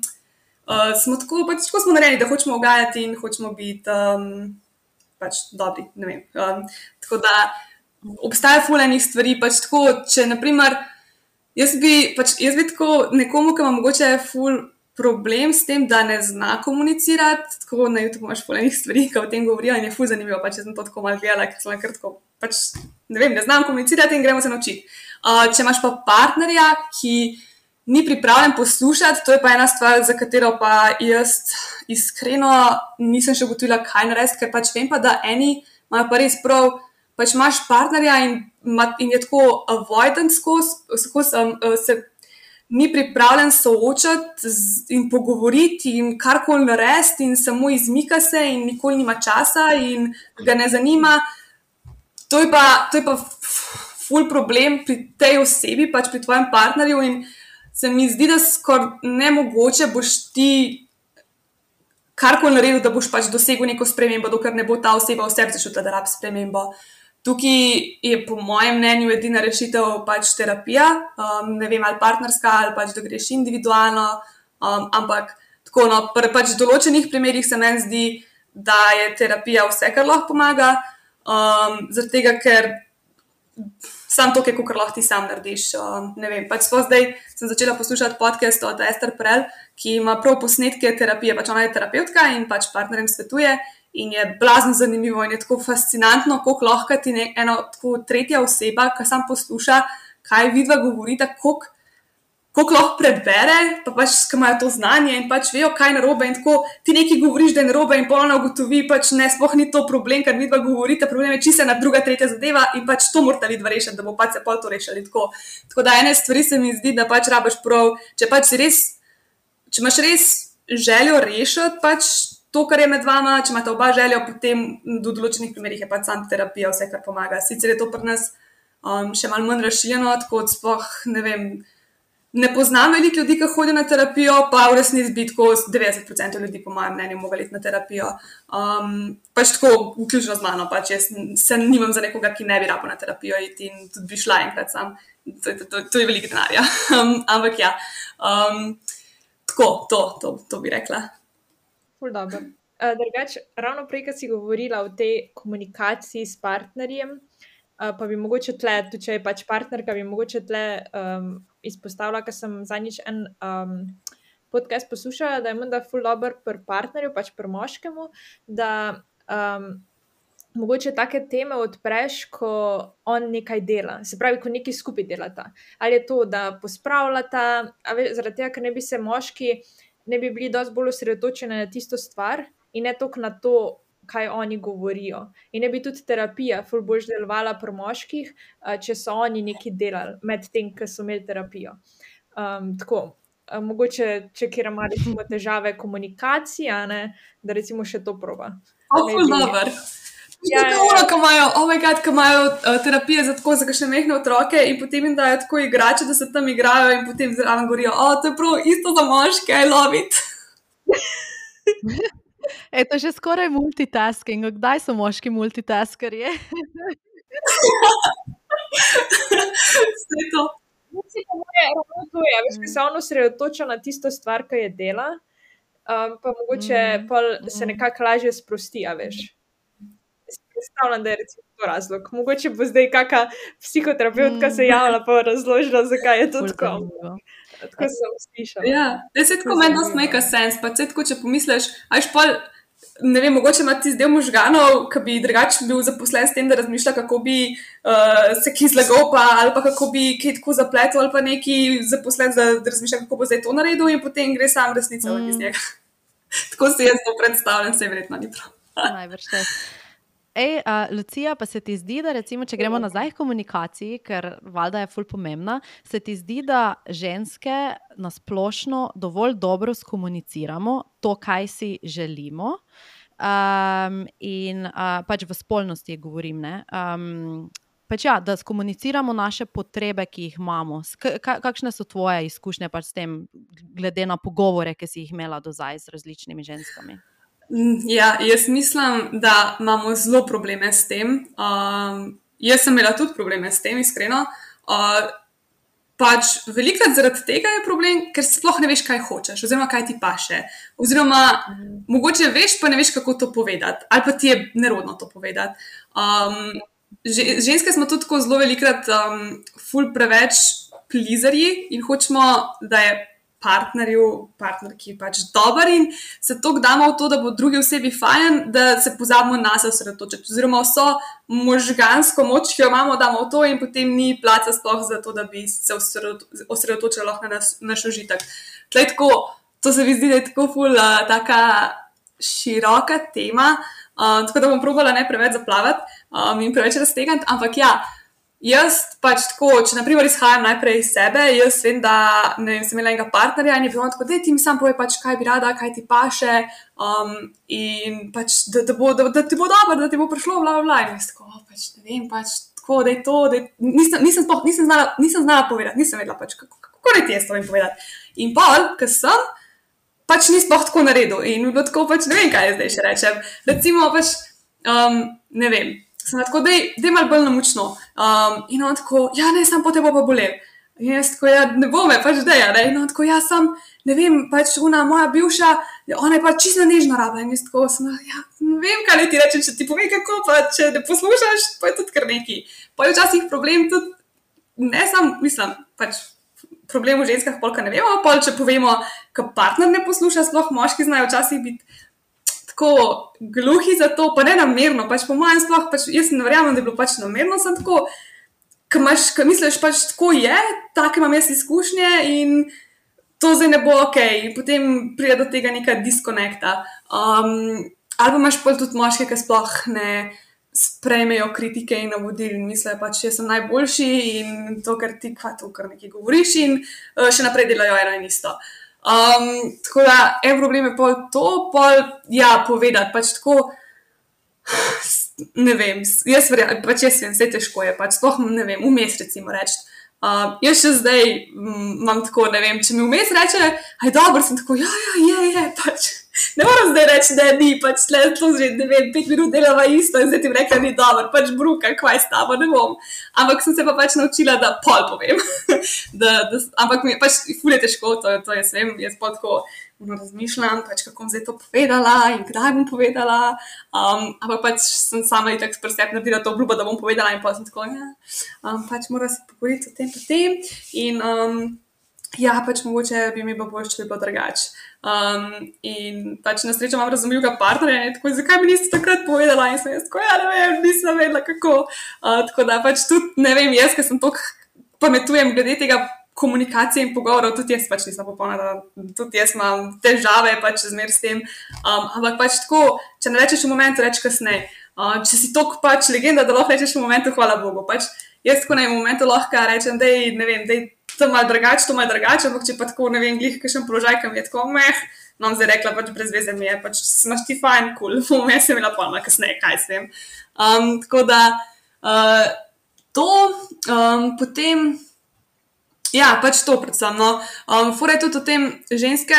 smo tako, pač tako smo narejeni, da hočemo ugajati in hočemo biti pač dobri, ne vem. Tako da obstaja ful enih stvari, pač tako, če naprimer Jaz bi tako nekomu, ki ima mogoče ful problem s tem, da ne zna komunicirati, tako na YouTube imaš ful enih stvari, ki o tem govorijo in je ful zanimivo, pač jaz sem to tako malo gledala, ker sem kar tako, pač ne vem, ne znam komunicirati in gremo se naučiti. Če imaš pa partnerja, ki ni pripravljen poslušati, to je pa ena stvar, za katero pa jaz iskreno nisem še ugotovila, kaj narediti, ker pač vem pa, da eni imajo pa res prav, pač imaš partnerja in je tako avoidant skozi, ni pripravljen soočati in pogovoriti in karkoli narediti in samo izmika se in nikoli nima časa in ga ne zanima. To je pa ful problem pri tej osebi, pač pri tvojem partnerju in se mi zdi, da skoraj nemogoče boš ti karkoli naredil, da boš pač dosegel neko spremembo, dokler ne bo ta oseba v sebi začutila, da rabi spremembo. Tukaj je po mojem mnenju edina rešitev pač terapija, ne vem, ali partnerska, ali pač da greš individualno, ampak tako, no, pač v določenih primerih se meni zdi, da je terapija vse, kar lahko pomaga, zaradi tega, ker sam to, kako lahko ti sam narediš. Ne vem, pač zdaj sem začela poslušati podcast od Ester Perel, ki ima prav posnetke terapije, pač ona je terapeutka in pač partnerjem svetuje in je blazno zanimivo in je tako fascinantno, koliko lahko ti ena tako tretja oseba, ki sam posluša, kaj vidva govorita, koliko lahko prebere, pa pač, ki imajo to znanje in pač vejo, kaj je narobe in tako ti nekaj govoriš, da je narobe in polno ugotovi, pač ne, sploh ni to problem, kar vidva govorita, problem je čisto ena druga, tretja zadeva in pač to morata vidva rešiti, da bo pač se pol to rešili. Tako da ene stvari se mi zdi, da pač rabiš prav, če imaš res željo rešiti pač to, kar je med vama, če imate oba željo, potem do določenih primerih je pač sam terapija vse, kar pomaga. Sicer je to pri nas še malo manj razšiljeno, tako sploh, ne vem, ne poznam veliko ljudi, ki hodijo na terapijo, pa v resnici bi tako 90% ljudi, po mojem mnenju, mogli iti na terapijo. Pač tako, vključno z mano, pač jaz se nimam za nekoga, ki ne bi rabil na terapijo iti in tudi bi šla enkrat sam. To je veliko denarja. Ampak ja, tako, to bi rekla. Ful dobro. Drugače, ravno prej, ko si govorila o tej komunikaciji s partnerjem, pa bi mogoče tle, tudi če je pač partnerka, bi mogoče tle izpostavila, ker sem zadnjič en podcast poslušala, da je menda ful dober pri partnerju, pač pri moškemu, da mogoče take teme odpreš, ko on nekaj dela. Se pravi, ko nekaj skupaj delata. Ali je to, da pospravljata, zaradi tega, ker ne bi se moški ne bi bili dosti bolj osredotočeni na tisto stvar in ne toliko na to, kaj oni govorijo. In ne bi tudi terapija ful boljš delovala pri moških, če so oni nekaj delali med tem, ko so imeli terapijo. Tako, mogoče, če kjer ima recimo težave komunikacije, da recimo še to proba. Ful dober. Ja. Ko imajo terapije za kakšne mehne otroke in potem jim dajo tako igrače, da se tam igrajo in potem zraven govorijo, to je prav isto za moške, I love it. To je že skoraj multitasking. Kdaj so moški multitaskerji? Vse to. To je, veš, ko se on osredotoča na tisto stvar, ki je dela, pa mogoče se nekako lažje sprosti, veš. Predstavljam, da je recimo to razlog. Mogoče bo zdaj kakšna psihoterapeutka se javila pa razložila, zakaj je to tako. Tako sem slišala. Ja, se tako meni dosti make sense, pa se tako, če pomisliš, ne vem, mogoče ima ti del možganov, ki bi drugače bil zaposlen s tem, da razmišlja, kako bi se kaj zlagal pa, ali pa kako bi kaj tako zapletel, ali pa neki zaposlen, da razmišlja, kako bo zdaj to naredil in potem gre sam resnica iz njega. Tako si jaz to predstavljam, se verjetno ni prav. Najbrž te. Lucija, pa se ti zdi, da recimo, če gremo nazaj k komunikaciji, ker valjda je ful pomembna, se ti zdi, da ženske nasplošno dovolj dobro skomuniciramo to, kaj si želimo, in pač v spolnosti govorim, ne? Pač ja, da skomuniciramo naše potrebe, ki jih imamo. Kakšne so tvoje izkušnje pač s tem, glede na pogovore, ki si jih imela do zdaj z različnimi ženskami? Ja, jaz mislim, da imamo zelo probleme s tem. Jaz sem imela tudi probleme s tem, iskreno. Pač velikrat zaradi tega je problem, ker sploh ne veš, kaj hočeš, oziroma kaj ti paše. Oziroma, mogoče veš, pa ne veš, kako to povedati. Ali pa ti je nerodno to povedati. Ženske smo tudi tako zelo velikrat ful preveč pleaserji in hočemo, da je partnerki pač dober in se toliko damo v to, da bo drugi osebi fajn, da se pozabimo na se osredotočiti. Oziroma vso možgansko moč, ki jo imamo, damo v to in potem ni placa sploh za to, da bi se osredotočili lahko na naš užitek. Tako, to se mi zdi, da je tako ful taka široka tema, tako da bom probala ne preveč zaplavati in preveč raztegniti, ampak ja, Jaz pač tako, če naprimer izhajam najprej iz sebe, jaz vem, da ne vem, sem imela enega partnerja in je bilo tako, da ti mi sam povej, pač, kaj bi rada, kaj ti paše in pač, da ti bo dobro, da ti bo prišlo, bla, bla, bla. In jaz tako, pač ne vem, pač tako, da je to, nisem znala povedati, nisem vedela pač, kako naj ti jaz to vem povedati. In pol, ko sem, pač ni sploh tako naredil in bilo tako, pač ne vem, kaj jaz zdaj še rečem. Recimo pač, ne vem, sem tako, dej malo bolj namučno. In on tako, ja, ne, sam po tebo pa bolel. In jaz tako, ja, ne bo me, pač deja, ne. In on tako, ja, sam, ne vem, pač ona moja bivša, ona je pač čisto nežno rabila. In jaz tako, ja, ne vem, kaj ti rečem, če ti povem kako, pa če ne poslušaš, pa je tudi kar neki. Pa je včasih problem tudi, ne sam, mislim, pač problem v ženskah polka ne vemo, pol če povemo, ko partner ne posluša, sploh moški znajo včasih biti tako gluhi za to, pa ne namerno, pač po mojem sploh, pač jaz ne verjamem, da je bilo pač namerno, sem tako, ko misliš pač tako je, take imam jaz izkušnje in to zdaj ne bo okej, in potem pride do tega neka diskonekta. Ali pa imaš pol tudi moške, ki sploh ne sprejmejo kritike in navodil in mislijo pač, jaz sem najboljši in to, kar ti kar nekaj govoriš in še naprej delajo eno in isto. Tako da, en problem je pol to, ja, povedati, pač tako, ne vem, jaz vem, vse težko je, pač sploh, ne vem, vmes recimo reči. Jaz še zdaj imam tako, ne vem, če mi vmes reče, aj dobro, sem tako, ja, je, pač. Ne moram zdaj reči, da ni, pač tle že, ne vem, 5 minut delava isto in zdaj ti rekla, ni dobro, pač bruka, kvaj s tabo, ne bom. Ampak sem se pa pač naučila, da pol povem. Ampak mi pač ful je težko, to jaz vem, jaz pol tako razmišljam, pač kako bom zdaj to povedala in kdaj bom povedala. Ampak pač sem sama itak pri sebi naredila to obljubo, da bom povedala in pol sem tako, ja, pač mora se pogovoriti o tem pa tem in ja, pač mogoče bi mi bilo bolj, če bi bilo drugače. In pač na srečo imam razumljivega partnerja in tako, zakaj mi niste takrat povedala in sem jaz tako, ja, ne vem, nisem vedela kako. Tako da pač tudi, ne vem, jaz, ker sem toliko pametujem glede tega komunikacije in pogovorov, tudi jaz pač nisem popolna, tudi jaz imam težave pač zmer s tem. Ampak pač tako, če ne rečeš v momentu, reč kasneje. Če si toliko pač legenda, da lahko rečeš v momentu, hvala Bogu. Pač jaz tako v momentu lahko rečem, dej, ne vem, dej, to malo drugače, ampak če pa tako, ne vem, glih kakšen položaj, kam je tako nam zdaj rekla, pač brez veze mi je, pač smaš ti fajn, cool, vmes sem imela polna kasneje, kaj s tem. Tako da to, potem, ja, pač to predvsem, no. Fora je tudi o tem ženske,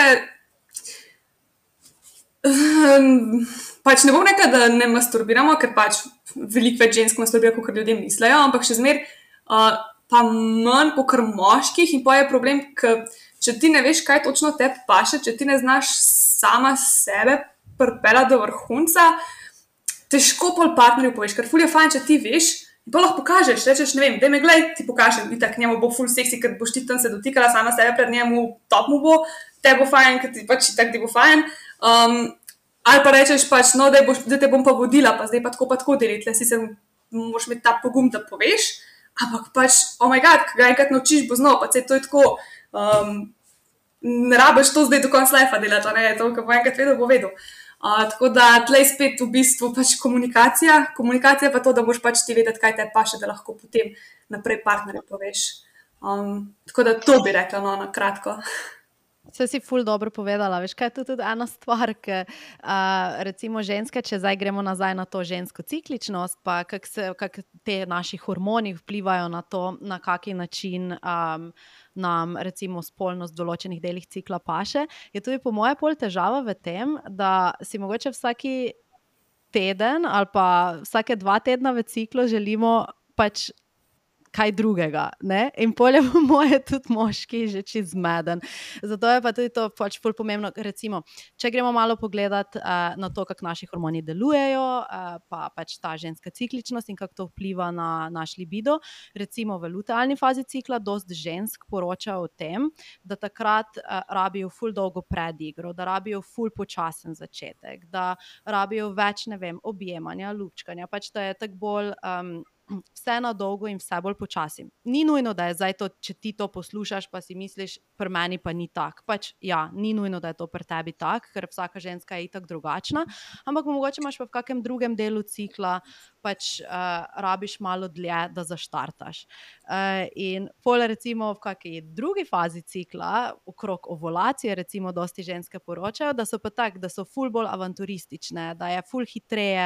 pač ne bom rekla, da ne masturbiramo, ker pač veliko več žensk masturbira, kot ljudje mislijo, ampak še zmer pa manj kot moških in pa je problem, ker če ti ne veš, kaj točno tebi paše, če ti ne znaš sama sebe pripeljati do vrhunca, težko pol partnerju poveš, ker ful je fajn, če ti veš in pa lahko pokažeš, rečeš, ne vem, daj me glej, ti pokažem, itak njemu bo ful seksi, ker boš ti tam se dotikala sama sebe pred njemu, top mu bo, te bo fajn, ker ti pač itak ti bo fajn. Ali pa rečeš pač, no, da te bom pa vodila, pa zdaj pa tako deliti, le si se moraš imeti ta pogum, da poveš. Ampak pač, oh my god, ko ga enkrat naučiš, bo znal, pa se to je tako, ne rabiš to zdaj do konca life delati, ne, to, ko bo enkrat vedel, bo vedel. Tako da tlej spet v bistvu pač komunikacija pa to, da boš pač ti vedeti, kaj te paše, da lahko potem naprej partnerju poveš. Tako da to bi rekla, no, na kratko. Vse si ful dobro povedala, veš, kaj je to tudi ena stvar, ker recimo ženske, če zdaj gremo nazaj na to žensko cikličnost, pa kako te naši hormoni vplivajo na to, na kaki način nam recimo spolnost v določenih delih cikla paše, je tudi po moje pol težava v tem, da si mogoče vsaki teden ali pa vsake 2 tedna v ciklu želimo pač kaj drugega, ne? In polje po moje tudi moški že čist zmeden. Zato je pa tudi to pač ful pomembno, recimo, če gremo malo pogledat na to, kako naši hormoni delujejo, pa pač ta ženska cikličnost in kako to vpliva na naš libido. Recimo v lutealni fazi cikla dosti žensk poroča o tem, da takrat rabijo ful dolgo predigro, da rabijo ful počasen začetek, da rabijo več, ne vem, objemanja, lupčkanja, pač da je tako bolj vse na dolgo in vse bolj počasi. Ni nujno, da je zdaj to, če ti to poslušaš, pa si misliš, pri meni pa ni tak. Pač ja, ni nujno, da je to pri tebi tak, ker vsaka ženska je itak drugačna, ampak mogoče imaš pa v kakem drugem delu cikla pač rabiš malo dlje, da zaštartaš. In pol recimo v kakšni drugi fazi cikla, okrog ovulacije, recimo dosti ženske poročajo, da so pa tak, da so ful bolj avanturistične, da je ful hitreje,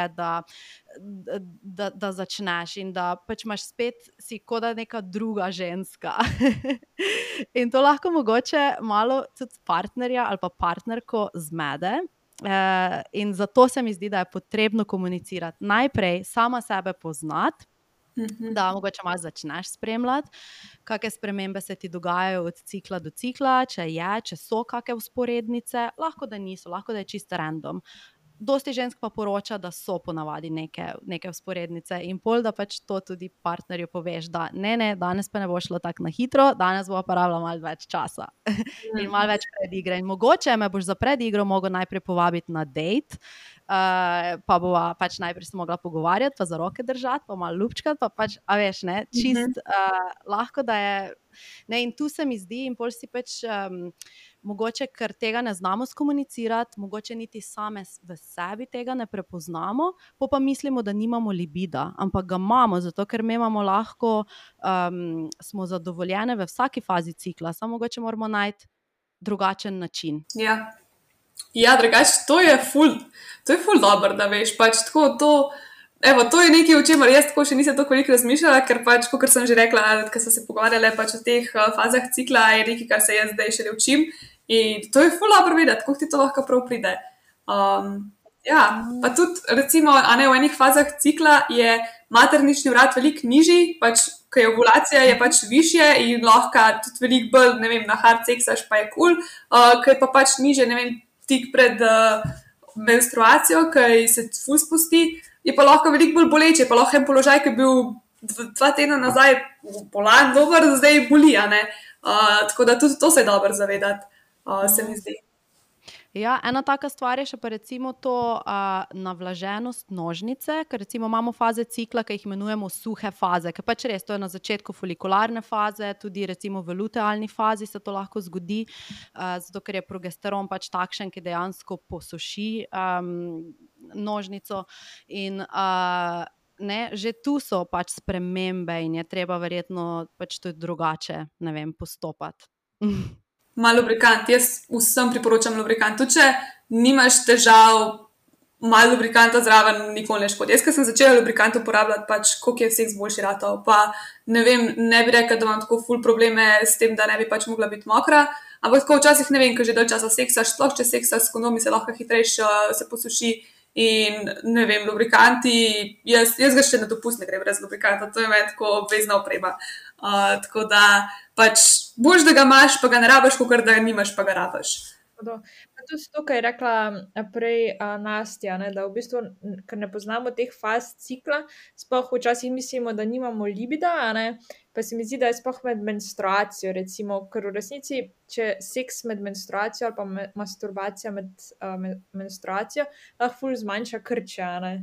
da začneš in da pač imaš spet si kot da neka druga ženska. In to lahko mogoče malo tudi partnerja ali pa partnerko zmede. In zato se mi zdi, da je potrebno komunicirati. Najprej sama sebe poznati, da mogoče malo začneš spremljati, kakšne spremembe se ti dogajajo od cikla do cikla, če so kakšne vzporednice, lahko da niso, lahko da je čisto random. Dosti žensk pa poroča, da so ponavadi neke vzporednice in pol, da pač to tudi partnerju poveš, da ne, danes pa ne bo šlo tako na hitro, danes bo pa rabila malo več časa in malo več predigre. In mogoče me boš za predigro mogel najprej povabiti na dejt, pa bova pač najprej se mogla pogovarjati, pa za roke držati, pa malo lupčkati, pa pač, a veš, ne, čist lahko, da je, ne, in tu se mi zdi, in pol si pač mogoče, ker tega ne znamo skomunicirati, mogoče niti same v sebi tega ne prepoznamo, pa mislimo, da nimamo libida, ampak ga imamo, zato ker mi imamo lahko, smo zadovoljene v vsaki fazi cikla, samo mogoče moramo najti drugačen način. Ja, drugače, to je ful dobro, da veš, pač tako to je nekaj, o čemer jaz tako še nisem tako veliko razmišljala, ker pač, kot sem že rekla, ker sem se pogovarjala pač o teh fazah cikla, je nekaj, kar se jaz zdaj še učim in to je ful dobro vedeti, kako ti to lahko prav pride. Pa tudi recimo, v enih fazah cikla je maternični vrat veliko nižji, pač, ko je ovulacija, je pač višje in lahko tudi veliko bolj, ne vem, na hard seksaš, pa je cool, ko je pa pač nižje, ne vem, tik pred menstruacijo, ki se ful spusti, je pa lahko veliko bolj boleče, pa lahko en položaj, ki je bil 2 tedna nazaj bolan, dober, zdaj boli, tako da tudi to se je dobro zavedati, se mi zdi. Ja, ena taka stvar je še pa recimo to navlaženost nožnice, ker recimo imamo faze cikla, ki jih imenujemo suhe faze, ker pač res, to je na začetku folikularne faze, tudi recimo v lutealni fazi se to lahko zgodi, zato ker je progesteron pač takšen, ki dejansko posuši nožnico in ne, že tu so pač spremembe in je treba verjetno pač to drugače, ne vem, postopati. Malo lubrikant, jaz vsem priporočam lubrikant, tudi če nimaš težav, malo lubrikanta zraven nikoli ne škodi. Jaz, ko sem začela lubrikant uporabljati, pač koliko je seks boljši ratal, pa ne vem, ne bi rekla, da imam tako ful probleme s tem, da ne bi pač mogla biti mokra, ampak tako včasih ne vem, ko že dalj časa seksaš, sploh če seksaš s kondomi, se lahko hitrejše se posuši in ne vem, lubrikanti, jaz ga še ne dopustim, ne gre brez lubrikanta, to je meni tako obvezna oprema. Tako da pač boš, da ga imaš, pa ga ne rabiš, kakor da ga nimaš, pa ga rabiš. Pa tudi to, kar je rekla prej Nastja, da v bistvu, ker ne poznamo teh faz cikla, sploh včasih mislimo, da nimamo libida, pa se mi zdi, da je sploh med menstruacijo, recimo, ker v resnici, če seks med menstruacijo ali pa masturbacija med menstruacijo, lahko ful zmanjša krče,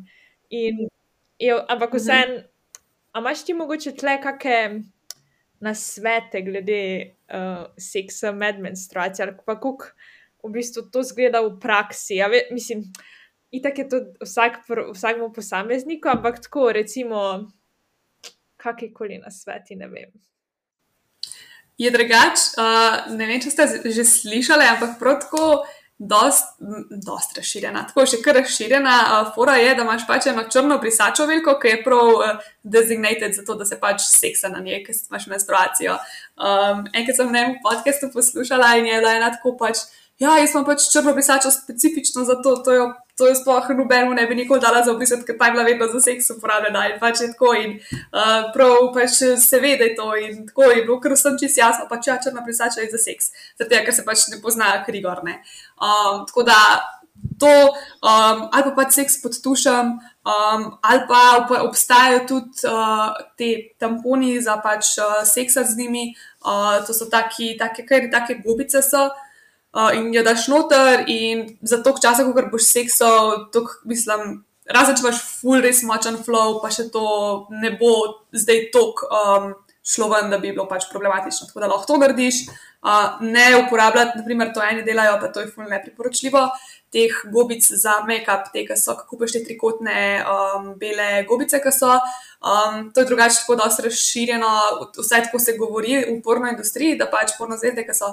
ampak vseeno, a imaš ti mogoče tle kakšne nasvete glede seksa med menstruacijo, ali pa kako v bistvu to zgleda v praksi? Mislim, itak je to vsakemu posamezniku, ampak tako, recimo, kakikoli nasveti, ne vem. Je drugač, ne vem, če ste že slišali, ampak prav tako dost razširjena, tako še kar razširjena fora je, da imaš pač eno črno brisačo veliko, ki je prav designated za to, da se pač seksa na njej, ker imaš menstruacijo. Enkrat sem v enem podcastu poslušala in je da ena tako pač, ja, jaz imam pač črno brisačo specifično za to, to je sploh nobenemu ne bi nikoli dala za obrisati, ker ta je bila vedno za seks uporabljena in pač je tako in prav pač se ve, da je to in tako je bilo kar vsem čisto jasno, pač ja, črna brisača je za seks, zato ker se pač ne pozna krigor, ne. Tako da to, ali pa pač seks pod tušem, ali pa obstajajo tudi te tamponi za pač seksati z njimi, to so take gobice so, in jo daš noter in za toliko časa, kakor boš seksal, mislim, razen če imaš ful res močan flow, pa še to ne bo zdaj toliko šlo ven, da bi bilo pač problematično, tako da lahko to narediš. ne uporabljati, naprimer, to eni delajo, pa to je ful nepriporočljivo, teh gobic za make-up, te, ki so, kako kupeš te trikotne bele gobice, ki so. To je drugače tako dosti razširjeno, vsaj tako se govori v porno industriji, da pač porno zvezde, ki so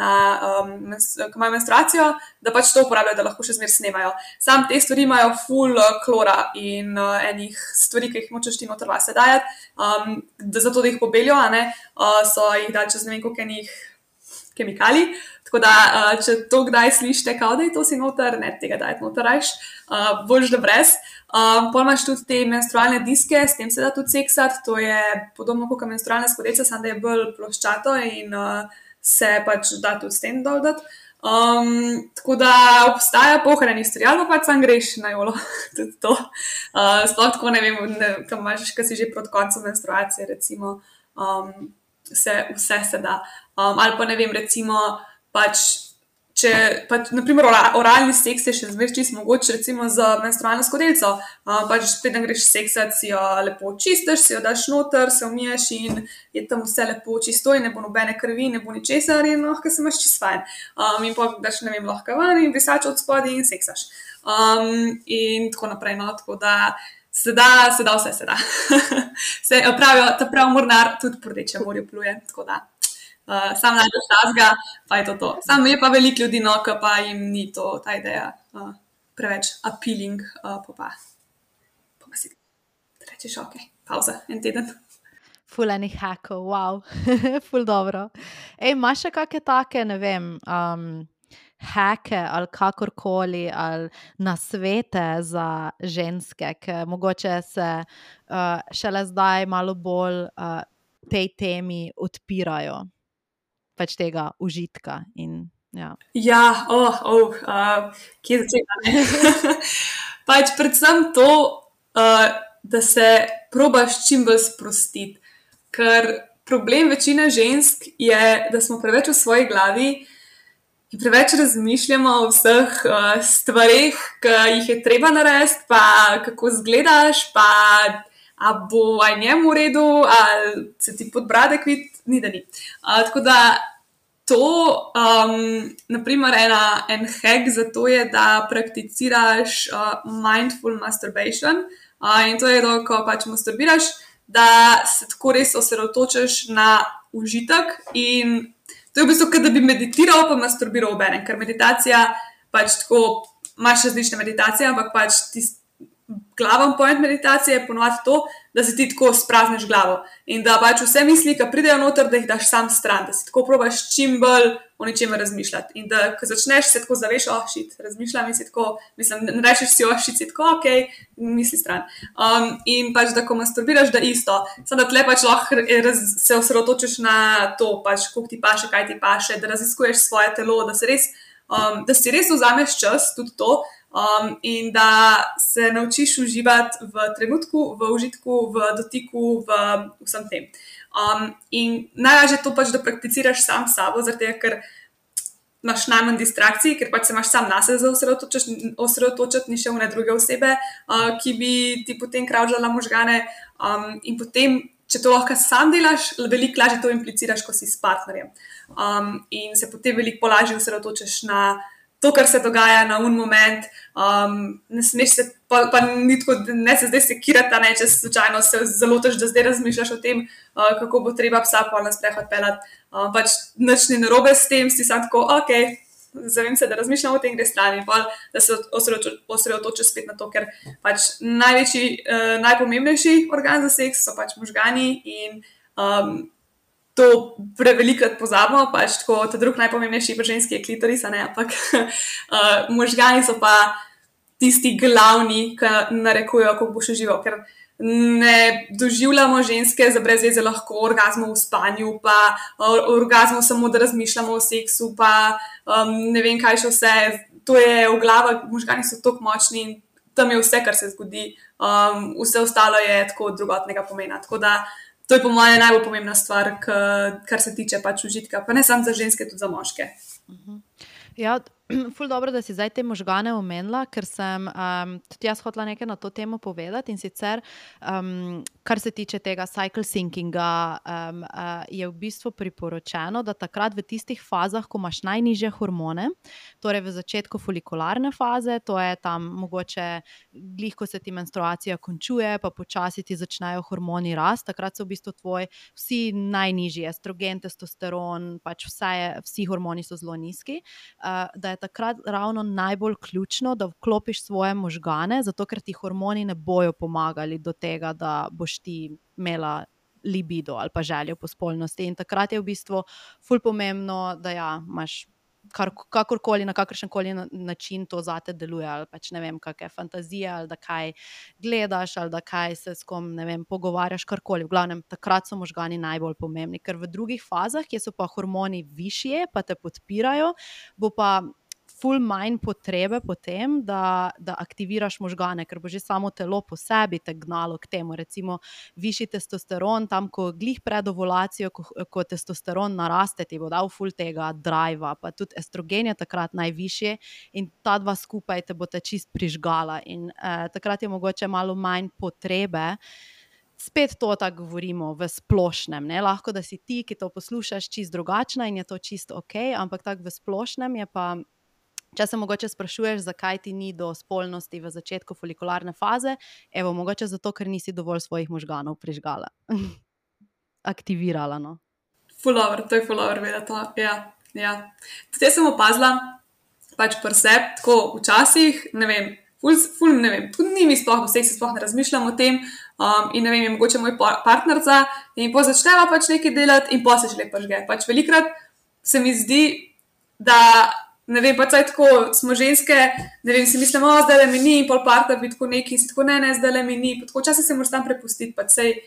ki imajo menstruacijo, da pač to uporabljajo, da lahko še zmeraj snemajo. Sam te stvari imajo full klora in enih stvari, ki jih močeš ti noter vase dajati, zato da jih pobelijo, so jih dali čez ne vem koliko enih kemikalij. Tako da, če to kdaj slišite, kao da je to si noter, ne tega dajte noter rajš, boljš da brez. Pol imaš tudi te menstrualne diske, s tem se da tudi seksati, to je podobno kot menstrualna skodelica, samo da je bolj ploščato in se pač da tudi s tem dol dati. Tako da obstaja pohranjenih stvari, ali pa pač sam greš na jolo, tudi to. Sploh tako ne vem, kam imaš, kaj si že proti koncu menstruacije, recimo, vse se da. Ali pa ne vem, recimo, pač, če, pač, naprimer, oralni seks je še zmeraj čisto mogoč, recimo z menstrualno skodelico, pač preden greš seksat, si jo lepo čistiš, si jo daš noter, se umiješ in je tam vse lepo čisto in ne bo nobene krvi, ne bo ničesar in lahko se imaš čisto fajn. In pa daš, ne vem, lahko ven in brisač od spodaj in seksaš. In tako naprej, no, tako da se da, vse se da. Pravijo, ta prav mornar tudi po Rdečem morju pluje, tako da. Sam najdeš tazga, pa je to. Sam je pa veliko ljudi, no, ki pa jim ni to, ta ideja preveč appealing, pa si rečeš, ok, pauza, en teden. Ful enih hackov, wow, ful dobro. Imaš še kakšne take, ne vem, hacke ali kakorkoli, ali nasvete za ženske, ki mogoče se šele zdaj malo bolj tej temi odpirajo? Pač tega užitka in ja. Ja, kje začeti? Pač predvsem to, da se probaš čim bolj sprostiti, ker problem večine žensk je, da smo preveč v svoji glavi in preveč razmišljamo o vseh stvareh, ki jih je treba narediti, pa kako izgledaš, pa a je njemu v redu, ali se ti podbradek vidi, ni da ni. Tako da to, naprimer, en hack za to je, da prakticiraš mindful masturbation. In to je to, ko pač masturbiraš, da se tako res osredotočiš na užitek in to je v bistvu, kot da bi meditiral pa masturbiral obenem, ker meditacija pač tako, imaš različne meditacije, ampak pač glaven point meditacije je ponovati to, da si ti tako sprazniš glavo in da pač vse misli, ki pridejo noter, da jih daš sam stran, da si tako probaš čim bolj o ničemer razmišljati in da, ko začneš se tako zaveš, razmišljam in si tako, mislim, ne rečeš si shit, si tako, ok, misli stran. In pač, da ko masturbiraš, da isto, samo da tle pač lahko se osredotočiš na to, pač, koliko ti paše, kaj ti paše, da raziskuješ svoje telo, da si res vzameš čas, tudi to, in da se naučiš uživati v trenutku, v užitku, v dotiku, v vsem tem. In najlažje to pač, da prakticiraš sam s sabo, zaradi tega, ker imaš najmanj distrakcij, ker pač se imaš sam na sebe osredotočiti, ni še une druge osebe, ki bi ti potem kravžala možgane. In potem, če to lahko sam delaš, veliko lažje to impliciraš, ko si s partnerjem. In se potem veliko lažje osredotočiš na to, kar se dogaja na un moment, ne smeš se, pa ni tako, ne se zdaj sekirati, ne, če slučajno se zalotiš, da zdaj razmišljaš o tem, kako bo treba psa pol na sprehod peljati, pač nič ni narobe s tem, si sam tako, ok, zavem se, da razmišljam o tem, gre stran in pol, da se osredotočiš spet na to, ker pač najpomembnejši organ za seks so pač možgani in to prevelikrat pozabimo, pač tako, ta drug najpomembnejši pri ženski je klitoris, ampak možgani so pa tisti glavni, ki narekujejo, kako boš užival, ker ne doživljamo ženske za brez veze lahko orgazmov v spanju, pa orgazmov samo, da razmišljamo o seksu, pa ne vem, kaj še vse, to je v glava, možgani so toliko močni in tam je vse, kar se zgodi, vse ostalo je tako drugotnega pomena, tako da to je po moje najbolj pomembna stvar, kar se tiče pač užitka, pa ne samo za ženske, tudi za moške. Ja, ful dobro, da si zdaj te možgane omenila, ker sem tudi jaz hotela nekaj na to temo povedati in sicer, kar se tiče tega cycle syncinga, je v bistvu priporočeno, da takrat v tistih fazah, ko imaš najnižje hormone, torej v začetku folikularne faze, to je tam mogoče glih, ko se ti menstruacija končuje, pa počasi ti začnejo hormoni rasti, takrat so v bistvu vsi najnižji, estrogen, testosteron, pač vsi hormoni so zelo nizki, da je takrat ravno najbolj ključno, da vklopiš svoje možgane, zato ker ti hormoni ne bojo pomagali do tega, da boš ti imela libido ali pa željo po spolnosti. In takrat je v bistvu ful pomembno, da imaš kakorkoli, na kakršenkoli način to zate deluje, ali pač ne vem, kakšne fantazije, ali da kaj gledaš, ali da kaj se s kom, ne vem, pogovarjaš, karkoli. V glavnem, takrat so možgani najbolj pomembni, ker v drugih fazah, kjer so pa hormoni višje, pa te podpirajo, bo pa ful manj potrebe potem, da aktiviraš možgane, ker bo že samo telo po sebi te gnalo k temu. Recimo višji testosteron, tam ko glih pred ovulacijo, ko testosteron naraste, ti bo dal ful tega driva, pa tudi estrogen je takrat najvišji in ta dva skupaj te bo te čist prižgala in takrat je mogoče malo manj potrebe. Spet to tako govorimo v splošnem, ne? Lahko da si ti, ki to poslušaš, čist drugačna in je to čisto ok, ampak tako v splošnem je pa, če se mogoče sprašuješ, zakaj ti ni do spolnosti v začetku folikularne faze, evo, mogoče zato, ker nisi dovolj svojih možganov prižgala. Aktivirala, no. Ful dobro, to je ful dobro vedeti to, ja. Tudi jaz sem opazila, pač pri sebi, tako včasih, ne vem, ful, ne vem, tudi ni mi sploh, vseh se sploh ne razmišljam o tem, in ne vem, je mogoče moj partnerca in po začneva pač nekaj delati in po se že lepo žge. Pač velikrat se mi zdi, da ne vem, pač tako smo ženske, ne vem, si mislimo, zdaj le mi ni, in pol partner bi tako neki, in si tako ne, zdaj le mi ni, pa tako včasih se moraš tam prepustiti, pač sej,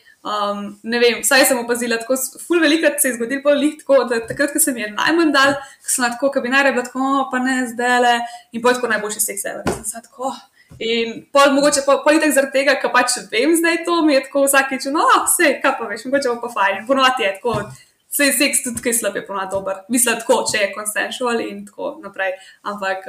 ne vem, vsaj sem opazila, tako ful velikrat se je zgodil pol lih tako, da takrat, ko se mi je najmanj dal, ko sem tako, ko bi najraje bila tako, pa ne, zdaj le, in pol tako najboljši seks ever, sem tako, in pol mogoče, pol itak zaradi tega, ko pač vem zdaj to, mi je tako vsakič, no, sej, kaj pa veš, mogoče bo pa fajn, ponovati je tako, Sej seks tudi kaj slab je ponad dober. Mislim, tako, če je consensual in tako naprej. Ampak,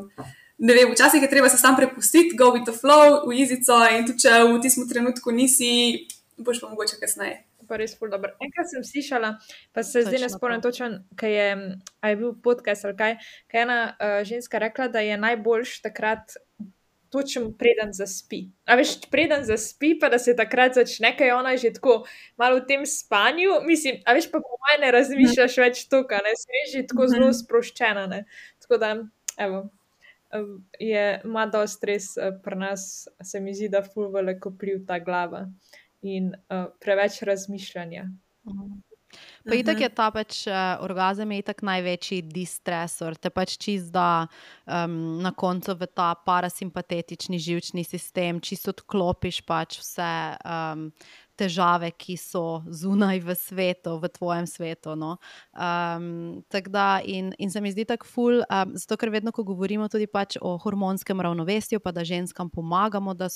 ne vem, včasih je treba se sam prepustiti, go with the flow, v easyco in tudi, če v tistem trenutku nisi, boš pa mogoče kasneje. Pa res ful dobro. Enkrat sem slišala, pa se zdaj ne spomnim točno, kaj je bil podcast ali kaj je ena ženska rekla, da je najboljš takrat točen preden zaspi. A veš, preden zaspi, pa da se takrat začne, kaj je ona že tako malo v tem spanju, mislim, a veš, pa po moje ne razmišljaš več toka, ne, si že tako zelo sproščena, ne. Tako da, evo, ima dosti res pri nas, se mi zdi, da ful veliko vpliv ta glava in preveč razmišljanja. Pa itak je ta pač orgazem je itak največji distresor, te pač čist da na koncu v ta parasimpatetični živčni sistem, čisto odklopiš pač vse težave, ki so zunaj v svetu, v tvojem svetu, no. Tako da, in se mi zdi tako ful, zato ker vedno, ko govorimo tudi pač o hormonskem ravnovesju, pa da ženskam pomagamo, da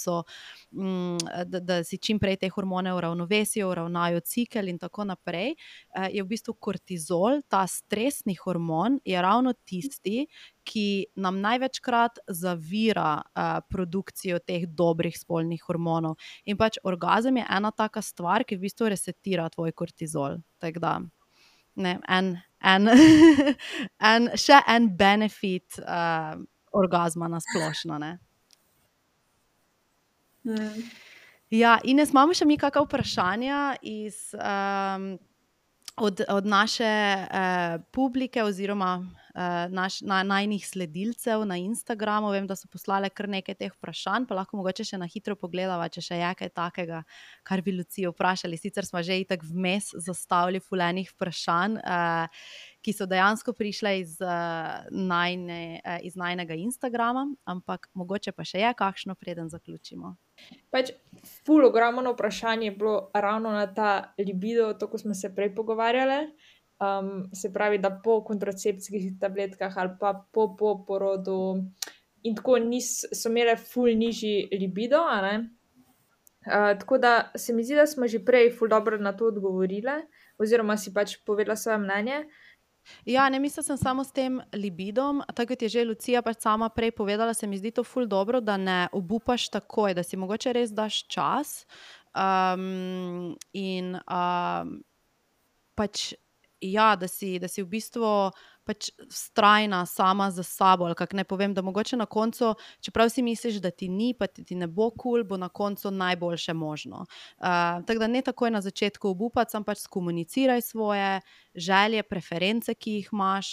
si čim prej te hormone v ravnovesju, uravnajo cikel in tako naprej, je v bistvu kortizol, ta stresni hormon, je ravno tisti, ki nam največkrat zavira produkcijo teh dobrih spolnih hormonov. In pač orgazem je ena taka stvar, ki v bistvu resetira tvoj kortizol. Tako da, ne, še en benefit orgazma na splošno, ne. Ja, Ines, imamo še mi kakšna vprašanja od naše publike oziroma najnih sledilcev na Instagramu. Vem, da so poslale kar nekaj teh vprašanj, pa lahko mogoče še na hitro pogledava, če še je kaj takega, kar bi Lucijo vprašali. Sicer smo že itak vmes zastavili ful enih vprašanj, ki so dejansko prišle iz najnega Instagrama, ampak mogoče pa še je kakšno, preden zaključimo. Pač ful ogromno vprašanje je bilo ravno na ta libido, to, ko smo se prej pogovarjali. Se pravi, da po kontracepcijskih tabletkah ali pa po porodu in tako so imele ful nižji libido, a ne. Tako da se mi zdi, da smo že prej ful dobro na to odgovorile, oziroma si pač povedala svoje mnenje. Ja, ne mislila sem samo s tem libidom, tako kot je že Lucija pač sama prej povedala, se mi zdi to ful dobro, da ne obupaš takoj, da si mogoče res daš čas in pač ja, da si v bistvu pač vztrajna sama za sabo, ali kako ne povem, da mogoče na koncu, čeprav si misliš, da ti ni, pa ti ne bo kul, bo na koncu najboljše možno. Tako da ne takoj na začetku obupati, sam pač skomuniciraj svoje želje, preference, ki jih imaš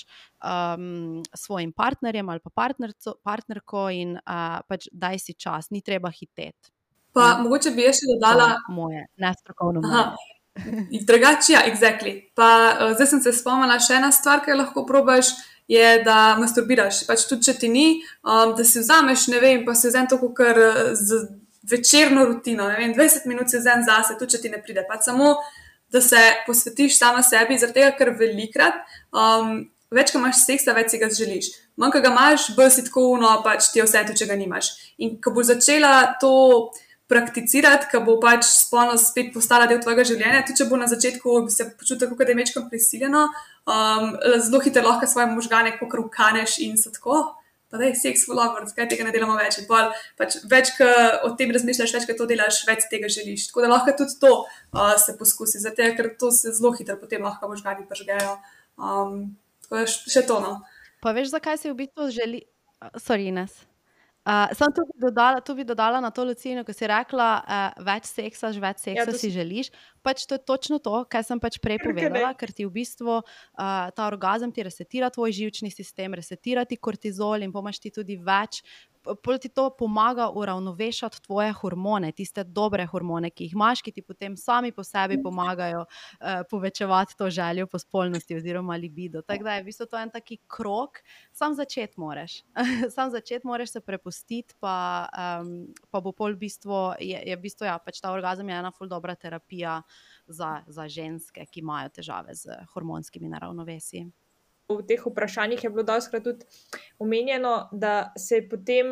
s svojim partnerjem ali pa partnerko in pač daj si čas, ni treba hiteti. Pa mogoče bi jaz še dodala... Moje nestrokovno Aha. mnenje. Drugače, ja, exactly. Pa zdaj sem se spomnila še ena stvar, ki jo lahko probaš, je, da masturbiraš. Pač tudi, če ti ni, da si vzameš, ne vem, pa si vzem to kakor z večerno rutino, ne vem, 20 minut si vzem zase, tudi, če ti ne pride. Pač samo, da se posvetiš sama sebi, zaradi tega, ker velikrat, več, ko imaš seksa, več si ga želiš. Manj, ko ga imaš, bolj si tako pač ti je vse to, če ga nimaš. In ko boš začela to prakticirati, ko bo pač spolnost spet postala del tvojega življenja, tudi če bo na začetku se počutil, kot da je mečkam prisiljeno, zelo hitro lahko svoje možgane kakor ukaneš in se tako, pa daj, seks full over, zakaj tega ne delamo več. In pol, pač več, ko o tem razmišljaš, več, ko to delaš, več tega želiš. Tako da lahko tudi to se poskusi, zato ker to se zelo hitro potem lahko možgani pržgejo. Tako da še to, no. Pa veš, zakaj si v bistvu želi... Sorry, Ines. Samo to bi dodala na to, Lucino, ko si rekla, več seksa si želiš. Pač to je točno to, kar sem pač prej povedala, ker ti v bistvu ta orgazem ti resetira tvoj živčni sistem, resetira ti kortizol in pomaš ti tudi več. Pol ti to pomaga uravnovešati tvoje hormone, tiste dobre hormone, ki jih imaš, ki ti potem sami po sebi pomagajo povečevati to željo po spolnosti oziroma libido. Tako da je v bistvu to en taki krog, sam začeti moraš. Sam začeti moraš se prepustiti, pa bo pol v bistvu, je v bistvu, ja, pač ta orgazem je ena ful dobra terapija za ženske, ki imajo težave z hormonskimi neravnovesji. V teh vprašanjih je bilo dostikrat tudi omenjeno, da se je potem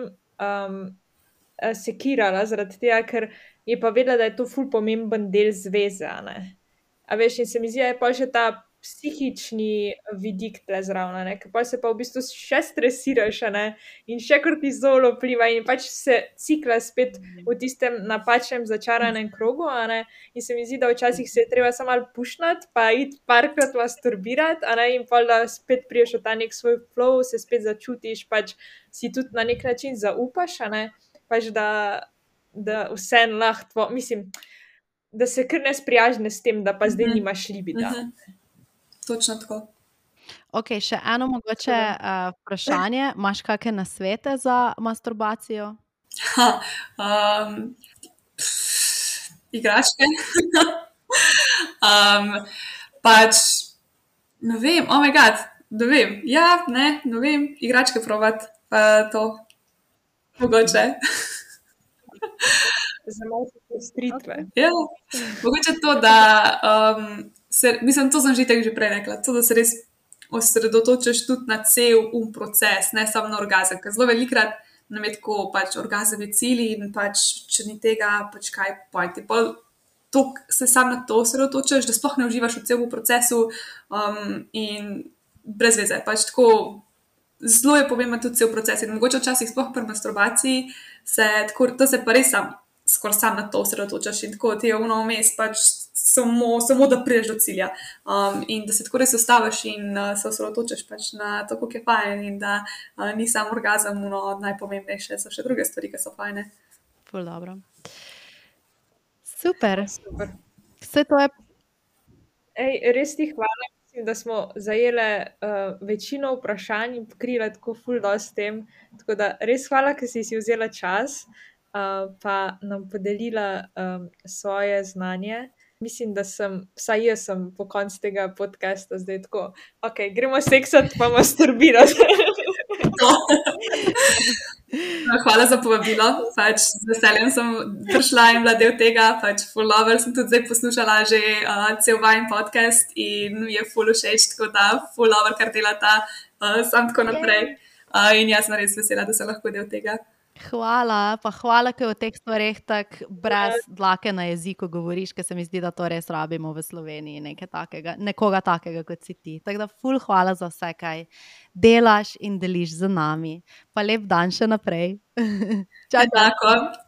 sekirala zaradi tega, ker je pa vedela, da je to ful pomemben del zveze, a ne. A veš, in se mi zdi, da je pa še ta psihični vidik tle zraven, ne, ker pa se pa v bistvu še stresiraš, a ne, in še kortizol vpliva in pač se cikla spet v tistem napačnem začaranem krogu, a ne, in se mi zdi, da včasih se je treba samo malo pušnati, pa iti parkrat masturbirati, a ne, in pa da spet priješ v ta nek svoj flow, se spet začutiš, pač si tudi na nek način zaupaš, a ne, pač da vse lahko, mislim, da se kar ne sprijažne s tem, da pa zdaj nimaš libida. Točno tako. Ok, še eno mogoče vprašanje. Imaš kakšne nasvete za masturbacijo? Igračke. Pač, ne vem, oh my god, ne vem. Ja, ne vem, igračke probati, pa to. Mogoče. Za malo postritve. Ja, mogoče to, da mislim, to sem že prej rekla, to, da se res osredotočiš tudi na cel proces, ne samo na orgazem, ker zelo velikrat nam je tako pač orgazem je cilj in pač, če ni tega, pač kaj pojti. Toliko se sam na to osredotočiš, da sploh ne uživaš v celem procesu in brez veze, pač tako zelo je pomemben tudi cel proces in mogoče včasih sploh pri masturbaciji to se pa res skoraj sam na to osredotočaš in tako ti je vmes pač samo da prideš do cilja in da se tako res ustaviš in se osredotočaš pač na to, kako je fajn in da ni sam orgazem najpomembnejše, so še druge stvari, ki so fajne. Ful dobro. Super. Vse to je... Res ti hvala, mislim, da smo zajele večino vprašanj in pokrila tako ful dosti tem, tako da res hvala, ker si vzela čas pa nam podelila svoje znanje. Mislim, da vsaj jaz sem po koncu tega podcasta zdaj tako, ok, gremo seksati pa masturbirati. Hvala za povabilo, pač z veseljem sem prišla in bila del tega, pač ful lover, sem tudi zdaj poslušala že cel vajen podcast in mi je ful všeč, tako da ful lover, kar delata, sam tako naprej in jaz sem res vesela, da sem lahko del tega. Hvala, pa hvala, ker o teh stvareh tako brez dlake na jeziku govoriš, ker se mi zdi, da to res rabimo v Sloveniji, nekoga takega, kot si ti. Tako da ful hvala za vse, kaj delaš in deliš z nami. Pa lep dan še naprej. Čau, čau. Enako.